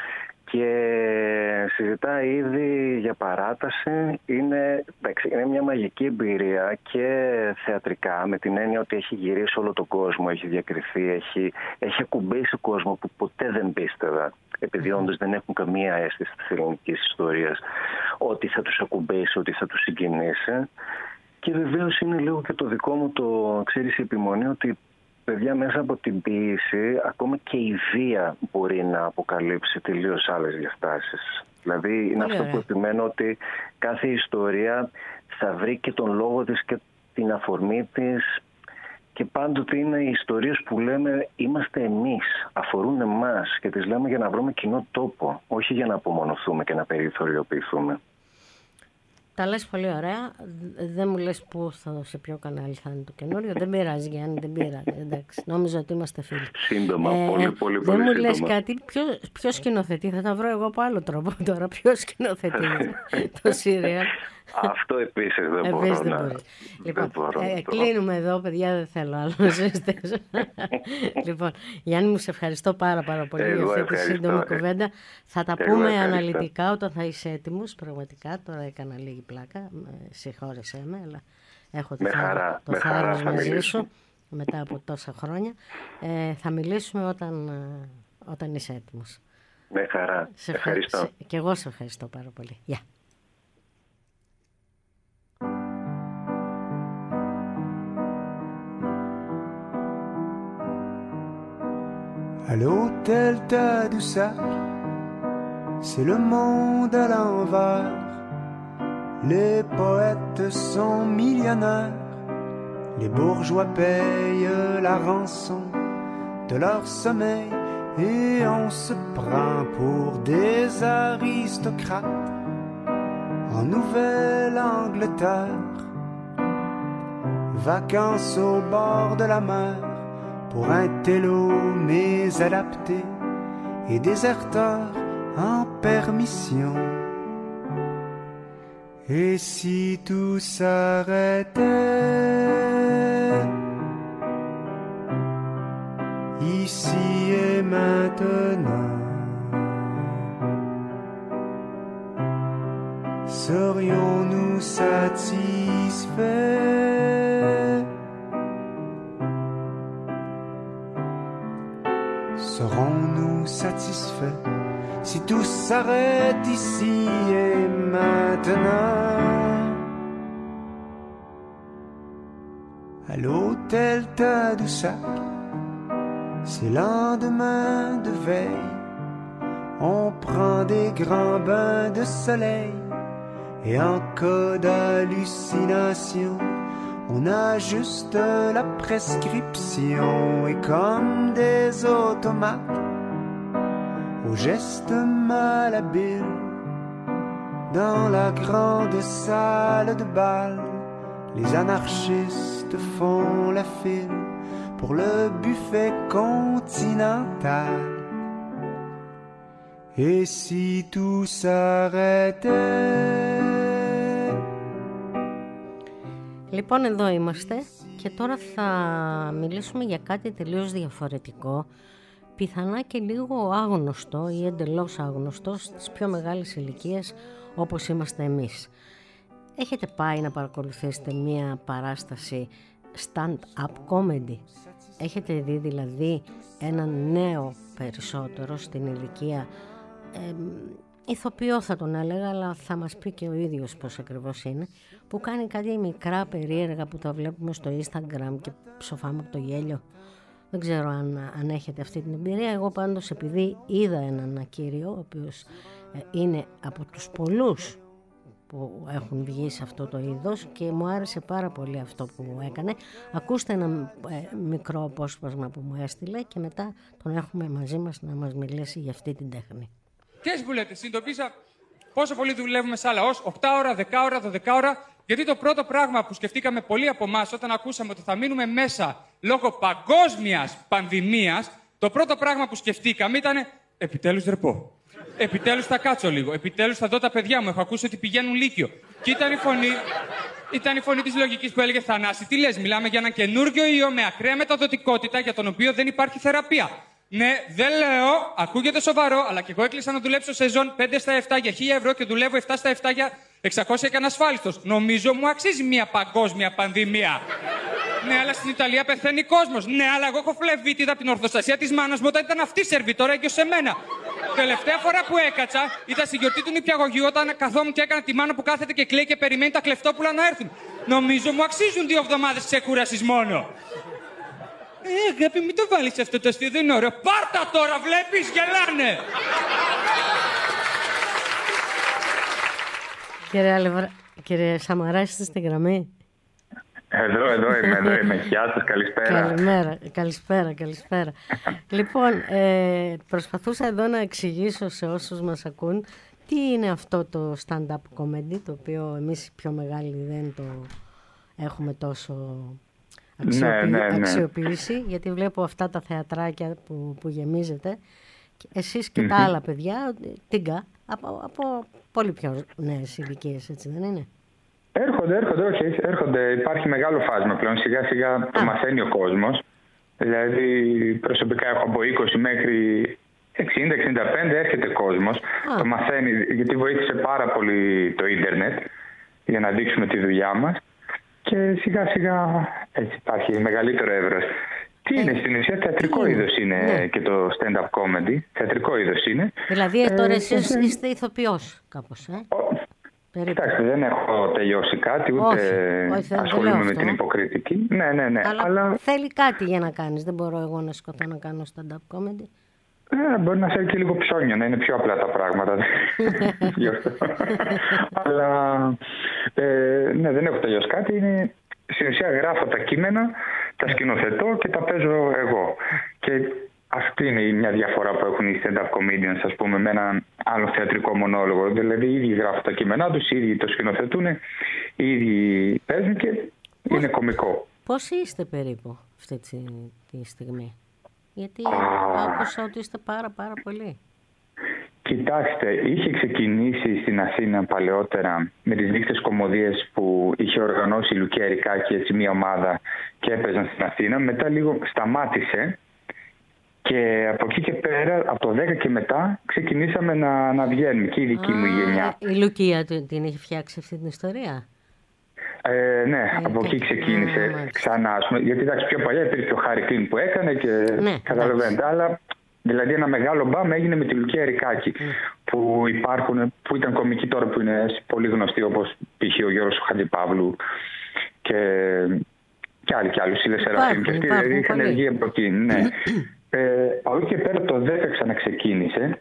Και συζητάει ήδη για παράταση. Είναι μια μαγική εμπειρία και θεατρικά, με την έννοια ότι έχει γυρίσει όλο τον κόσμο, έχει διακριθεί, έχει ακουμπήσει κόσμο που ποτέ δεν πίστευα, επειδή όντως δεν έχουν καμία αίσθηση της ελληνικής ιστορίας, ότι θα τους ακουμπήσει, ότι θα τους συγκινήσει. Και βεβαίως είναι λίγο και το δικό μου η επιμονή, ότι παιδιά, μέσα από την ποίηση, ακόμα και η βία μπορεί να αποκαλύψει τελείως άλλες διαστάσεις. Δηλαδή, είναι αυτό που επιμένω, ότι κάθε ιστορία θα βρει και τον λόγο της και την αφορμή της, και πάντοτε είναι οι ιστορίες που λέμε είμαστε εμείς, αφορούν εμάς, και τις λέμε για να βρούμε κοινό τόπο, όχι για να απομονωθούμε και να περιθωριοποιηθούμε. Τα λες πολύ ωραία. Δεν μου λες σε ποιο κανάλι θα είναι το καινούριο. Δεν πειράζει, Γιάννη, δεν πειράζει. Εντάξει, νόμιζα ότι είμαστε φίλοι. Σύντομα, πολύ δεν μου λες κάτι, ποιο σκηνοθετεί? Θα τα βρω εγώ από άλλο τρόπο τώρα. Ποιο σκηνοθετεί το σύριαλ? Αυτό επίσης δεν μπορώ να... Λοιπόν, κλείνουμε εδώ, παιδιά, δεν θέλω άλλο να συζητήσω. Λοιπόν, Γιάννη, μου σε ευχαριστώ πάρα πολύ για αυτή τη σύντομη κουβέντα. Θα τα πούμε αναλυτικά όταν θα είσαι έτοιμος. Πραγματικά, τώρα έκανα λίγη πλάκα. Συγχώρεσέ με, αλλά έχω το θάρρος μαζί σου μετά από τόσα χρόνια. Θα μιλήσουμε όταν είσαι έτοιμος. Με χαρά. Ευχαριστώ. Και εγώ σε ευχαριστώ πάρα πολύ. Γεια. À l'hôtel Tadoussac, c'est le monde à l'envers. Les poètes sont millionnaires, les bourgeois payent la rançon de leur sommeil et on se prend pour des aristocrates en Nouvelle-Angleterre. Vacances au bord de la mer pour un télo mésadapté et déserteur en permission. Et si tout s'arrêtait ici et maintenant, serions-nous satisfaits? Serons-nous satisfaits si tout s'arrête ici et maintenant? À l'hôtel Tadoussac, c'est lendemain de veille, on prend des grands bains de soleil et en cas d'hallucination, on ajuste la prescription et comme des automates aux gestes malhabiles, dans la grande salle de bal, les anarchistes font la file pour le buffet continental. Et si tout s'arrêtait? Λοιπόν, εδώ είμαστε και τώρα θα μιλήσουμε για κάτι τελείως διαφορετικό, πιθανά και λίγο άγνωστο ή εντελώς άγνωστο στις πιο μεγάλες ηλικίες όπως είμαστε εμείς. Έχετε πάει να παρακολουθήσετε μία παράσταση stand-up comedy? Έχετε δει δηλαδή έναν νέο περισσότερο στην ηλικία, ηθοποιό θα τον έλεγα, αλλά θα μας πει και ο ίδιος πώς ακριβώς είναι, που κάνει κάτι μικρά περίεργα που τα βλέπουμε στο Instagram και ψοφάμε από το γέλιο. Δεν ξέρω αν έχετε αυτή την εμπειρία. Εγώ πάντως, επειδή είδα έναν κύριο, ο οποίος είναι από τους πολλούς που έχουν βγει σε αυτό το είδος και μου άρεσε πάρα πολύ αυτό που έκανε. Ακούστε ένα μικρό απόσπασμα που μου έστειλε και μετά τον έχουμε μαζί μας να μας μιλήσει για αυτή την τέχνη. Και εσείς που λέτε, συνειδητοποίησα πόσο πολύ δουλεύουμε σαν λαός, 8 ώρα, 10 ώρα, 12 ώρα, γιατί το πρώτο πράγμα που σκεφτήκαμε πολλοί από εμάς όταν ακούσαμε ότι θα μείνουμε μέσα λόγω παγκόσμιας πανδημίας, το πρώτο πράγμα που σκεφτήκαμε ήταν επιτέλους δρεπώ. Επιτέλους θα κάτσω λίγο. Επιτέλους θα δω τα παιδιά μου. Έχω ακούσει ότι πηγαίνουν λύκειο. Και ήταν η φωνή της λογικής που έλεγε Θανάση, τι λες, μιλάμε για ένα καινούργιο ιό με ακραία μεταδοτικότητα για τον οποίο δεν υπάρχει θεραπεία. Ναι, δεν λέω, ακούγεται σοβαρό, αλλά και εγώ έκλεισα να δουλέψω σεζόν 5 στα 7 για 1.000 ευρώ και δουλεύω 7 στα 7 για 600 και ανασφάλιστος. Νομίζω μου αξίζει μια παγκόσμια πανδημία. Ναι, αλλά στην Ιταλία πεθαίνει κόσμος. Ναι, αλλά εγώ έχω φλεβίτιδα από την ορθοστασία της μάνας μου όταν ήταν αυτή σερβιτόρα έγκυος σε μένα. Τελευταία φορά που έκατσα ήταν στη γιορτή του νηπιαγωγείου όταν καθόμουν και έκανα τη μάνα που κάθεται και κλαίει και περιμένει τα κλεφτόπουλα να έρθουν. Νομίζω μου αξίζουν 2 εβδομάδες ξεκούρασης μόνο. Αγάπη, μην το βάλεις αυτό το αστείο, δεν είναι ωραίο. Πάρτα τώρα, βλέπεις, γελάνε. Κύριε Σαμαρά, είστε στη γραμμή? Εδώ είμαι. Γεια σας, καλησπέρα. Καλησπέρα. Λοιπόν, προσπαθούσα εδώ να εξηγήσω σε όσους μας ακούν τι είναι αυτό το stand-up comedy, το οποίο εμείς οι πιο μεγάλοι δεν το έχουμε τόσο αξιοποιήσει, γιατί βλέπω αυτά τα θεατράκια που γεμίζετε, εσείς και τα άλλα παιδιά, από πολύ πιο νέες ηλικίες, έτσι δεν είναι? Έρχονται. Υπάρχει μεγάλο φάσμα πλέον. Σιγά σιγά το μαθαίνει ο κόσμος. Δηλαδή, προσωπικά έχω από 20 μέχρι 60-65 έρχεται κόσμος. Το μαθαίνει, γιατί βοήθησε πάρα πολύ το ίντερνετ για να δείξουμε τη δουλειά μας. Και σιγά σιγά έτσι υπάρχει μεγαλύτερο εύρος. Τι είναι στην ουσία, θεατρικό είδος είναι και το stand-up comedy. Θεατρικό είδος είναι. Δηλαδή τώρα εσείς είστε ηθοποιός κάπως, Κοιτάξτε, δεν έχω τελειώσει κάτι, ούτε ασχολούμαι με την υποκριτική. Ναι. Αλλά θέλει κάτι για να κάνεις. Δεν μπορώ εγώ να σηκωθώ να κάνω stand-up comedy. Μπορεί να θέλει και λίγο ψώνιο, να είναι πιο απλά τα πράγματα. Αλλά ναι, δεν έχω τελειώσει κάτι. Στην ουσία γράφω τα κείμενα, τα σκηνοθετώ και τα παίζω εγώ. Και αυτή είναι μια διαφορά που έχουν οι stand-up comedians, ας πούμε, με έναν άλλο θεατρικό μονόλογο. Δηλαδή, οι ίδιοι γράφουν τα κείμενά τους, οι ίδιοι το σκηνοθετούν, οι ίδιοι παίζουν και είναι κωμικό. Πώς είστε περίπου αυτή τη στιγμή? Γιατί άκουσα ότι είστε πάρα πολύ. Κοιτάξτε, είχε ξεκινήσει στην Αθήνα παλαιότερα με τις νύχτες κωμωδίες που είχε οργανώσει η Λουκία Ερικάκη, έτσι, μια ομάδα, και έπαιζαν στην Αθήνα. Μετά λίγο σταμάτησε και από εκεί και πέρα, από το 10 και μετά, ξεκινήσαμε να βγαίνουμε και η δική μου γενιά. Η Λουκία την έχει φτιάξει αυτή την ιστορία? Ναι, από εκεί ξεκίνησε ξανά. Γιατί εντάξει, πιο παλιά υπήρχε ο Χάρη Κλίν που έκανε και καταλαβαίνετε. Αλλά δηλαδή ένα μεγάλο μπαμ έγινε με τη Λουκία Ερικάκη. Που ήταν κομικοί τώρα που είναι πολύ γνωστοί, όπως π.χ. ο Γιώργος Χατζηπαύλου και άλλοι, Σίλε Σεραφείμ και αυτοί. Δηλαδή είχαν βγει από εκεί. Ναι. Από εκεί και πέρα το 10 ξαναξεκίνησε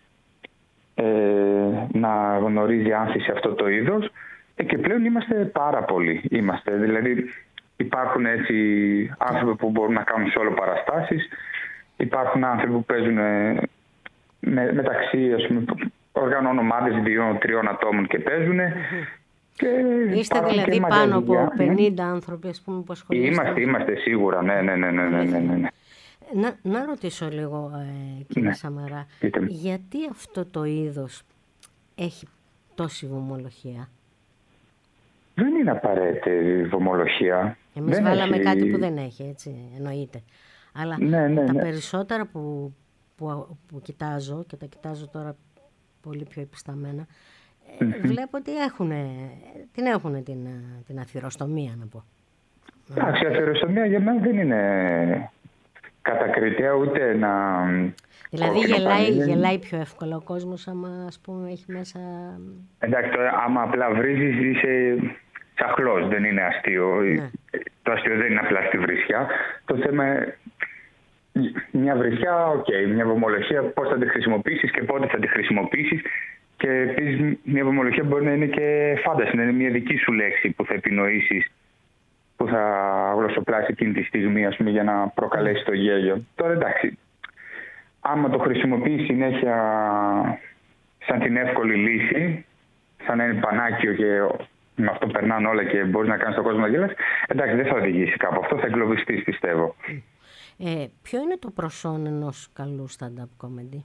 να γνωρίζει άνθηση αυτό το είδος. Και πλέον είμαστε πάρα πολλοί. Δηλαδή υπάρχουν έτσι άνθρωποι που μπορούν να κάνουν solo παραστάσεις. Υπάρχουν άνθρωποι που παίζουν μεταξύ, ας πούμε, οργανώνουν ομάδες 2-3 ατόμων και παίζουν. Και είστε δηλαδή πάνω από 50 άνθρωποι, ας πούμε, που ασχολείστε? Είμαστε σίγουρα, ναι. Να ρωτήσω λίγο, κύριε Σαμαρά, γιατί αυτό το είδος έχει τόση βομολογία? Δεν είναι απαραίτητη βομολογία. Εμείς βάλαμε κάτι που δεν έχει, έτσι, εννοείται. Αλλά τα περισσότερα που κοιτάζω, και τα κοιτάζω τώρα πολύ πιο επισταμένα, βλέπω ότι την έχουν την αθυροστομία, να πω. Εντάξει, η αθυροστομία για μένα δεν είναι κατακριτέα, ούτε να... Δηλαδή γελάει πιο εύκολα ο κόσμος άμα, ας πούμε, έχει μέσα... Εντάξει, τώρα άμα απλά βρίζεις είσαι τσαχλός, δεν είναι αστείο. Ναι. Το αστείο δεν είναι απλά στη βρισιά. Το θέμα είναι μια βρισιά, μια βομολογία, πώς θα τη χρησιμοποιήσεις και πότε θα τη χρησιμοποιήσεις. Και επίσης μια βομολογία μπορεί να είναι και φάνταση, να είναι μια δική σου λέξη που θα επινοήσεις, που θα γλωσσοπλάσει εκείνη τη στιγμή, ας πούμε, για να προκαλέσει το γέλιο. Τώρα εντάξει, άμα το χρησιμοποιείς συνέχεια σαν την εύκολη λύση, σαν να είναι πανάκιο και με αυτό περνάνε όλα και μπορείς να κάνεις τον κόσμο να γελάσει, εντάξει, δεν θα οδηγήσει κάπου. Αυτό θα εγκλωβιστείς, πιστεύω. Ποιο είναι το προσόν ενός καλού stand-up comedy?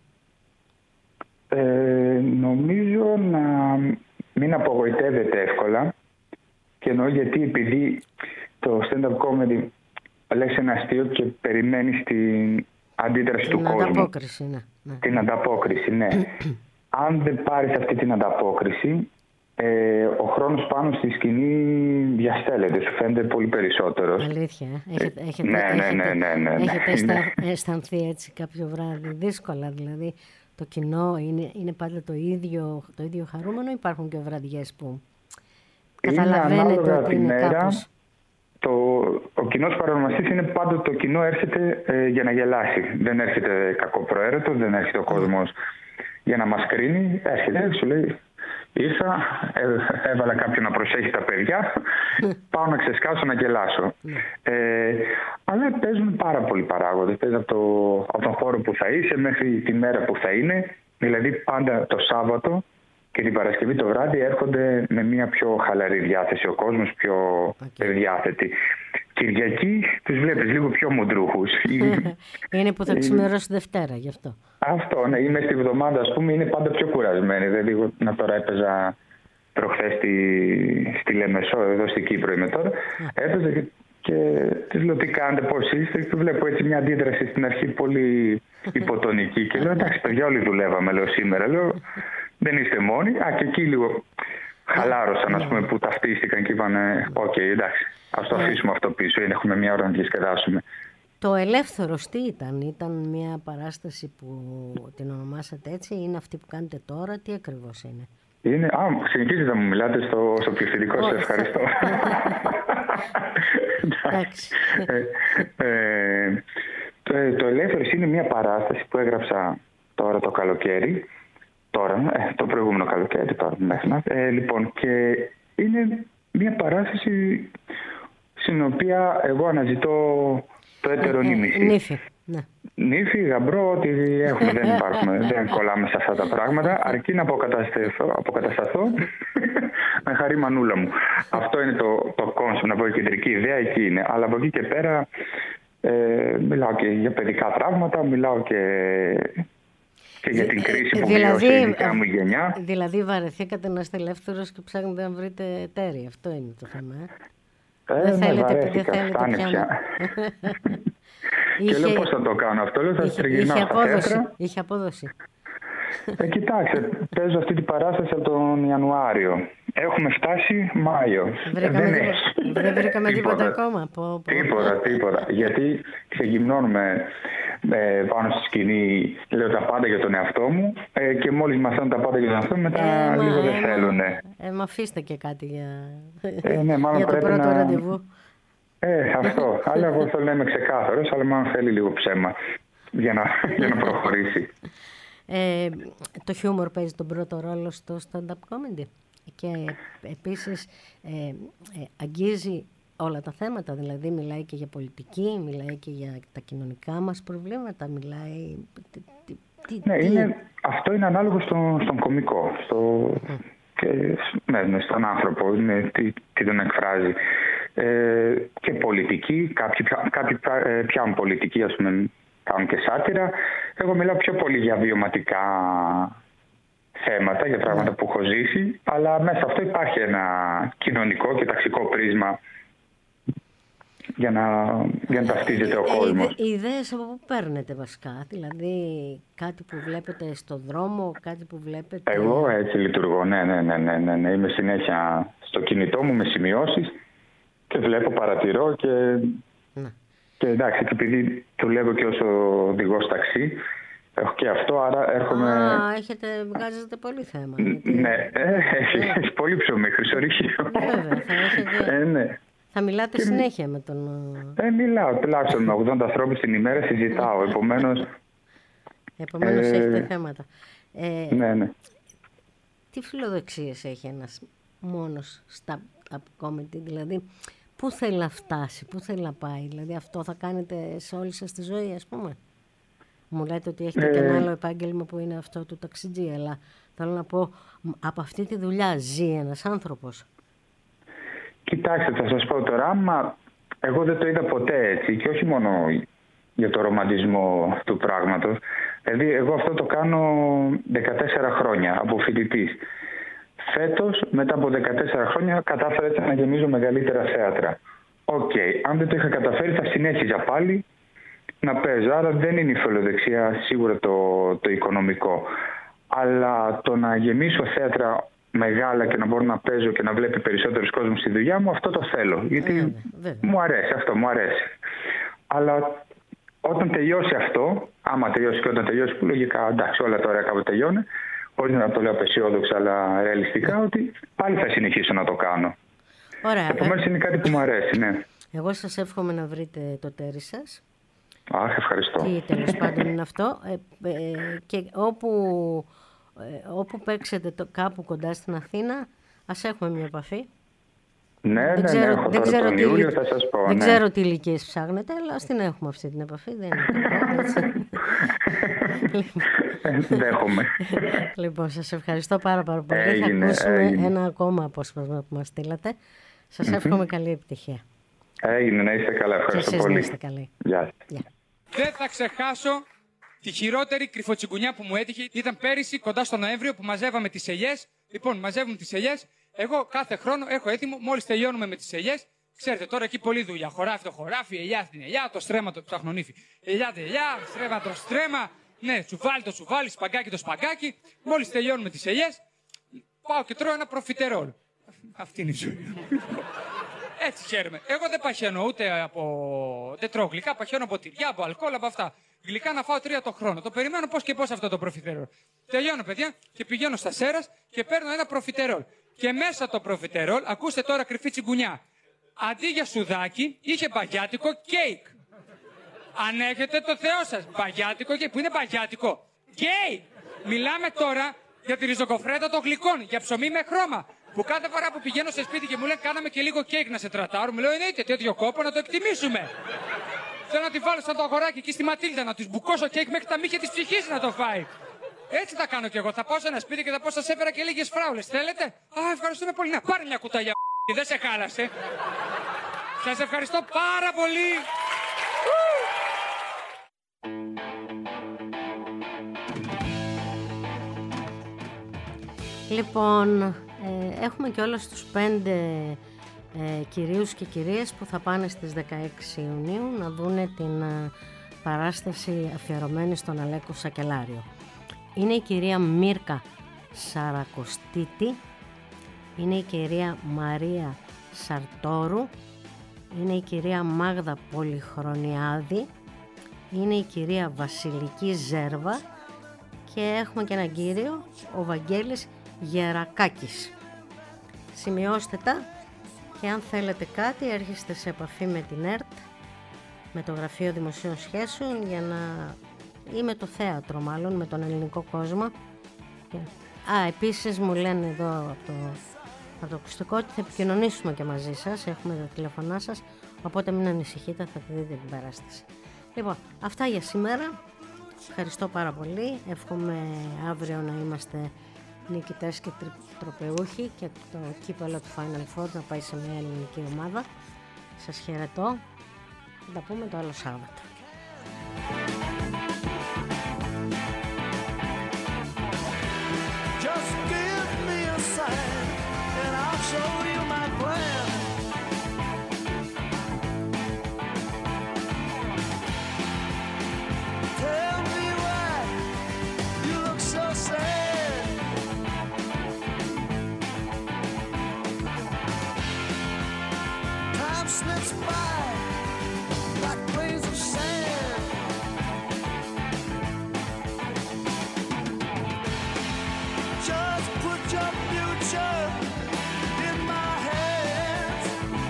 Νομίζω να μην απογοητεύεται εύκολα. Και εννοώ γιατί, επειδή το stand-up comedy λες ένα αστείο και περιμένεις την αντίδραση του κόσμου. Ανταπόκριση, ναι. Την ανταπόκριση, ναι. Αν δεν πάρεις αυτή την ανταπόκριση, ο χρόνος πάνω στη σκηνή διαστέλλεται, σου φαίνεται πολύ περισσότερος. Αλήθεια, Ναι. Έχετε αισθανθεί έτσι κάποιο βράδυ δύσκολα, δηλαδή το κοινό είναι πάντα το ίδιο χαρούμενο, υπάρχουν και βραδιές που καταλαβαίνετε ότι είναι κάπως... Ο κοινός παρονομαστής είναι πάντοτε το κοινό έρχεται για να γελάσει. Δεν έρχεται κακοπροαίρετο, δεν έρχεται ο κόσμος για να μας κρίνει. Έρχεται, σου λέει, ήρθα, έβαλα κάποιον να προσέχει τα παιδιά, πάω να ξεσκάσω, να γελάσω. Αλλά παίζουν πάρα πολλοί παράγοντες. Παίζει από τον χώρο που θα είσαι μέχρι τη μέρα που θα είναι. Δηλαδή πάντα το Σάββατο και την Παρασκευή το βράδυ έρχονται με μια πιο χαλαρή διάθεση ο κόσμος, πιο ευδιάθετη. Κυριακή τους βλέπεις λίγο πιο μουντρούχους. Είναι που θα ξημερώσει Δευτέρα, γι' αυτό. Αυτό, ναι. Είμαι στη βδομάδα, ας πούμε, είναι πάντα πιο κουρασμένοι. Δηλαδή, τώρα έπαιζα προχθές στη Λεμεσό, εδώ στην Κύπρο είμαι τώρα. Έπαιζα και της λέω τι κάνετε, πώς είστε. Και βλέπω έτσι μια αντίδραση στην αρχή πολύ υποτονική. Και λέω εντάξει, παιδιά, όλοι δουλεύαμε, λέω σήμερα. Λέω, δεν είστε μόνοι. Και εκεί λίγο χαλάρωσαν, ας πούμε, που ταυτίστηκαν και είπαν, εντάξει, ας το αφήσουμε αυτό πίσω, έχουμε μια ώρα να διασκεδάσουμε. Το Ελεύθερος τι ήταν μια παράσταση που την ονομάσατε έτσι, είναι αυτή που κάνετε τώρα, τι ακριβώς είναι? Συνεχίζετε να μου μιλάτε στο πληθυντικό, σε ευχαριστώ. Εντάξει. Το Ελεύθερος είναι μια παράσταση που έγραψα τώρα το καλοκαίρι, το προηγούμενο καλοκαίρι, τώρα μέχρι λοιπόν, και είναι μια παράσταση στην οποία εγώ αναζητώ το έτερο νήμιση. Νύφη, ναι. Νύφη, γαμπρό, ό,τι έχουμε, δεν κολλάμε σε αυτά τα πράγματα, αρκεί να αποκατασταθώ με χαρή μανούλα μου. Αυτό είναι το κόνσεπτ, να πω, η κεντρική ιδέα εκεί είναι. Αλλά από εκεί και πέρα μιλάω και για παιδικά τραύματα, μιλάω και για την κρίση που βιώσε η δικιά μου γενιά. Δηλαδή βαρεθήκατε να είστε ελεύθερος και ψάχνετε να βρείτε τέρι, αυτό είναι το θέμα. Δεν θέλετε, δεν θέλετε πια. Και λέω πώς θα το κάνω αυτό, λέω θα στριγγυλάω στα θέατρα. Είχε απόδοση. Κοιτάξτε, παίζω αυτή την παράσταση από τον Ιανουάριο. Έχουμε φτάσει Μάιο. Δεν βρήκαμε τίποτα ακόμα. Τίποτα. Γιατί ξεγυμνώνουμε πάνω στη σκηνή, λέω τα πάντα για τον εαυτό μου και μόλις μαθαίνω τα πάντα για τον εαυτό μου, μετά λίγο δεν θέλουν. Μα αφήστε και κάτι για το πρώτο ραντεβού. Αυτό. Αλλά εγώ θέλω να είμαι ξεκάθαρος, αλλά μάλλον θέλει λίγο ψέμα για να προχωρήσει. Το χιούμορ παίζει τον πρώτο ρόλο στο stand-up comedy και επίσης αγγίζει όλα τα θέματα, δηλαδή μιλάει και για πολιτική, μιλάει και για τα κοινωνικά μας προβλήματα, μιλάει... Αυτό είναι ανάλογο στον κωμικό, στον άνθρωπο, τι τον εκφράζει. Και πολιτική, κάποιοι πιάνουν πολιτική, ας πούμε, κάνουν και σάτυρα. Εγώ μιλάω πιο πολύ για βιωματικά θέματα, για πράγματα που έχω ζήσει, αλλά μέσα αυτό υπάρχει ένα κοινωνικό και ταξικό πρίσμα για να ταυτίζεται ο κόσμος. Οι ιδέες από πού παίρνετε βασικά, δηλαδή κάτι που βλέπετε στο δρόμο, κάτι που βλέπετε... Εγώ έτσι λειτουργώ, ναι. Είμαι συνέχεια στο κινητό μου με σημειώσεις και βλέπω, παρατηρώ και εντάξει, και επειδή δουλεύω και ως οδηγός ταξί, έχω και αυτό, άρα έρχομαι... Βγάζετε πολύ θέμα. Ναι, έχει πολύ ψωμί, χρυσορυχείο. Βέβαια, θα έχετε... Θα μιλάτε συνέχεια με τον... Μιλάω, τουλάχιστον με 80 ανθρώπους την ημέρα συζητάω, επομένως έχετε θέματα. Ναι. Τι φιλοδοξίες έχει ένας μόνος stand-up comedy, δηλαδή πού θέλει να φτάσει, πού θέλει να πάει, δηλαδή αυτό θα κάνετε σε όλη σας τη ζωή, ας πούμε? Μου λέτε ότι έχετε και ένα άλλο επάγγελμα που είναι αυτό του ταξιτζή, αλλά θέλω να πω, από αυτή τη δουλειά ζει ένας άνθρωπος? Κοιτάξτε, θα σας πω τώρα, άμα εγώ δεν το είδα ποτέ έτσι, και όχι μόνο για το ρομαντισμό του πράγματος. Δηλαδή, εγώ αυτό το κάνω 14 χρόνια από φοιτητής. Φέτος, μετά από 14 χρόνια, κατάφερα έτσι να γεμίζω μεγαλύτερα θέατρα. Αν δεν το είχα καταφέρει, θα συνέχιζα πάλι να παίζω. Άρα δεν είναι η φιλοδεξία σίγουρα το οικονομικό. Αλλά το να γεμίσω θέατρα μεγάλα και να μπορώ να παίζω και να βλέπει περισσότερος κόσμος στη δουλειά μου, αυτό το θέλω. Γιατί μου αρέσει αυτό, μου αρέσει. Αλλά όταν τελειώσει αυτό, άμα τελειώσει και όταν τελειώσει, που λογικά εντάξει, όλα τώρα κάπου τελειώνει, χωρίς να το λέω απεσιόδοξα, αλλά ρεαλιστικά, ότι πάλι θα συνεχίσω να το κάνω. Ωραία. Επομένως είναι κάτι που μου αρέσει, ναι. Εγώ σας εύχομαι να βρείτε το τέρι σας. Αχ, ευχαριστώ. Τι τέλος πάντων είναι αυτό. Και όπου παίξετε κάπου κοντά στην Αθήνα, ας έχουμε μια επαφή. Ναι, έχω τώρα τον Ιούλιο, θα σας πω. Δεν ξέρω τι ηλικίες ψάχνετε, αλλά ας την έχουμε αυτή την επαφή. Δεν είναι δέχομαι. Λοιπόν, σας ευχαριστώ πάρα πολύ. Θα ακούσουμε ένα ακόμα απόσπασμα που μας στείλατε. Σας εύχομαι καλή επιτυχία. Έγινε, να είστε καλά. Ευχαριστώ πολύ. Να είστε καλοί. Γεια. Δεν θα ξεχάσω τη χειρότερη κρυφοτσιγκουνιά που μου έτυχε. Ήταν πέρυσι, κοντά στο Νοέμβριο, που μαζεύαμε τις ελιές. Λοιπόν, μαζεύουμε τις ελιές. Εγώ κάθε χρόνο έχω έτοιμο, μόλις τελειώνουμε με τις ελιές. Ξέρετε, τώρα εκεί πολλή δουλειά. Χωράφι το χωράφι, ελιά στην ελιά, το στρέμμα το ψαχνονύφι. Ελιά την ελιά, στρέμμα το στρέμμα. Ναι, τσουβάλι το τσουβάλι, σπαγκάκι το σπαγκάκι. Μόλις τελειώνουμε τις ελιές, πάω και τρώω ένα προφιτερόλ. Αυτή είναι η ζωή. Έτσι χαίρομαι. Εγώ δεν παχαίνω ούτε από. Δεν τρώω γλυκά, παχαίνω από τυριά, από αλκοόλ, από αυτά. Γλυκά να φάω 3 το χρόνο. Το περιμένω πώς και πώς αυτό το προφιτερόλ. Τελειώνω, παιδιά, και πηγαίνω στα Σέρας και παίρνω ένα προφιτερόλ. Και μέσα το προφιτερόλ, ακούστε τώρα κρυφή τσιγκουνιά. Αντί για σουδάκι, είχε μπαγιάτικο κέικ. Αν έχετε το Θεό σας, μπαγιάτικο κέικ. Που είναι μπαγιάτικο? Γκέι! Μιλάμε τώρα για τη ριζοκοφρέτα των γλυκών, για ψωμί με χρώμα. Που κάθε φορά που πηγαίνω σε σπίτι και μου λένε κάναμε και λίγο κέικ να σε τρατάρουμε, λέω εννοείται τέτοιο κόπο να το εκτιμήσουμε. Θέλω να τη βάλω σαν το αγοράκι εκεί στη Ματίλδα, να τους μπουκώσω κέικ μέχρι τα μύχια της ψυχής να το φάει. Έτσι θα κάνω κι εγώ. Θα πάω σε ένα σπίτι και θα πω σας έφερα και λίγες φράουλες. Θέλετε? Α, ευχαριστούμε πολύ. Να πάρε μια κουταλιά. Δεν σε χάλασε. Σας ευχαριστώ πάρα πολύ. Λοιπόν, έχουμε και όλους τους 5 κυρίους και κυρίες που θα πάνε στις 16 Ιουνίου να δούνε την παράσταση αφιερωμένη στον Αλέκο Σακελάριο. Είναι η κυρία Μύρκα Σαρακοστίτη, είναι η κυρία Μαρία Σαρτόρου, είναι η κυρία Μάγδα Πολυχρονιάδη, είναι η κυρία Βασιλική Ζέρβα και έχουμε και έναν κύριο, ο Βαγγέλης Γερακάκης. Σημειώστε τα και αν θέλετε κάτι έρχεστε σε επαφή με την ΕΡΤ, με το Γραφείο Δημοσίων Σχέσεων ή με το θέατρο μάλλον, με τον ελληνικό κόσμο. Επίσης μου λένε εδώ από το ακουστικό ότι θα επικοινωνήσουμε και μαζί σας, έχουμε τα τηλεφωνά σας, οπότε μην ανησυχείτε, θα τη δείτε την παράσταση. Λοιπόν, αυτά για σήμερα. Ευχαριστώ πάρα πολύ. Εύχομαι αύριο να είμαστε νικητές και τροπεούχοι και το κύπελλο του Final Four να πάει σε μια ελληνική ομάδα. Σας χαιρετώ. Θα τα πούμε το άλλο Σάββατο. Just give me a sign and I'll show you my plan. Tell me why you look so sad. Time slips by like grains of sand. Just put your future in my hands.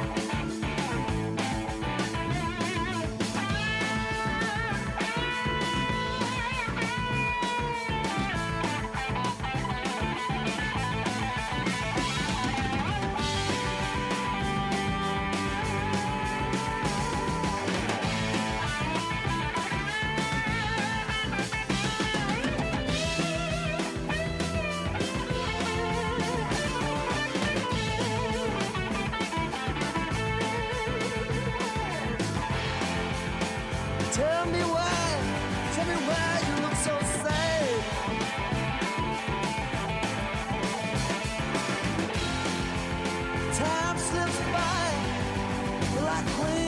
Tell me why you look so sad. Time slips by like wind.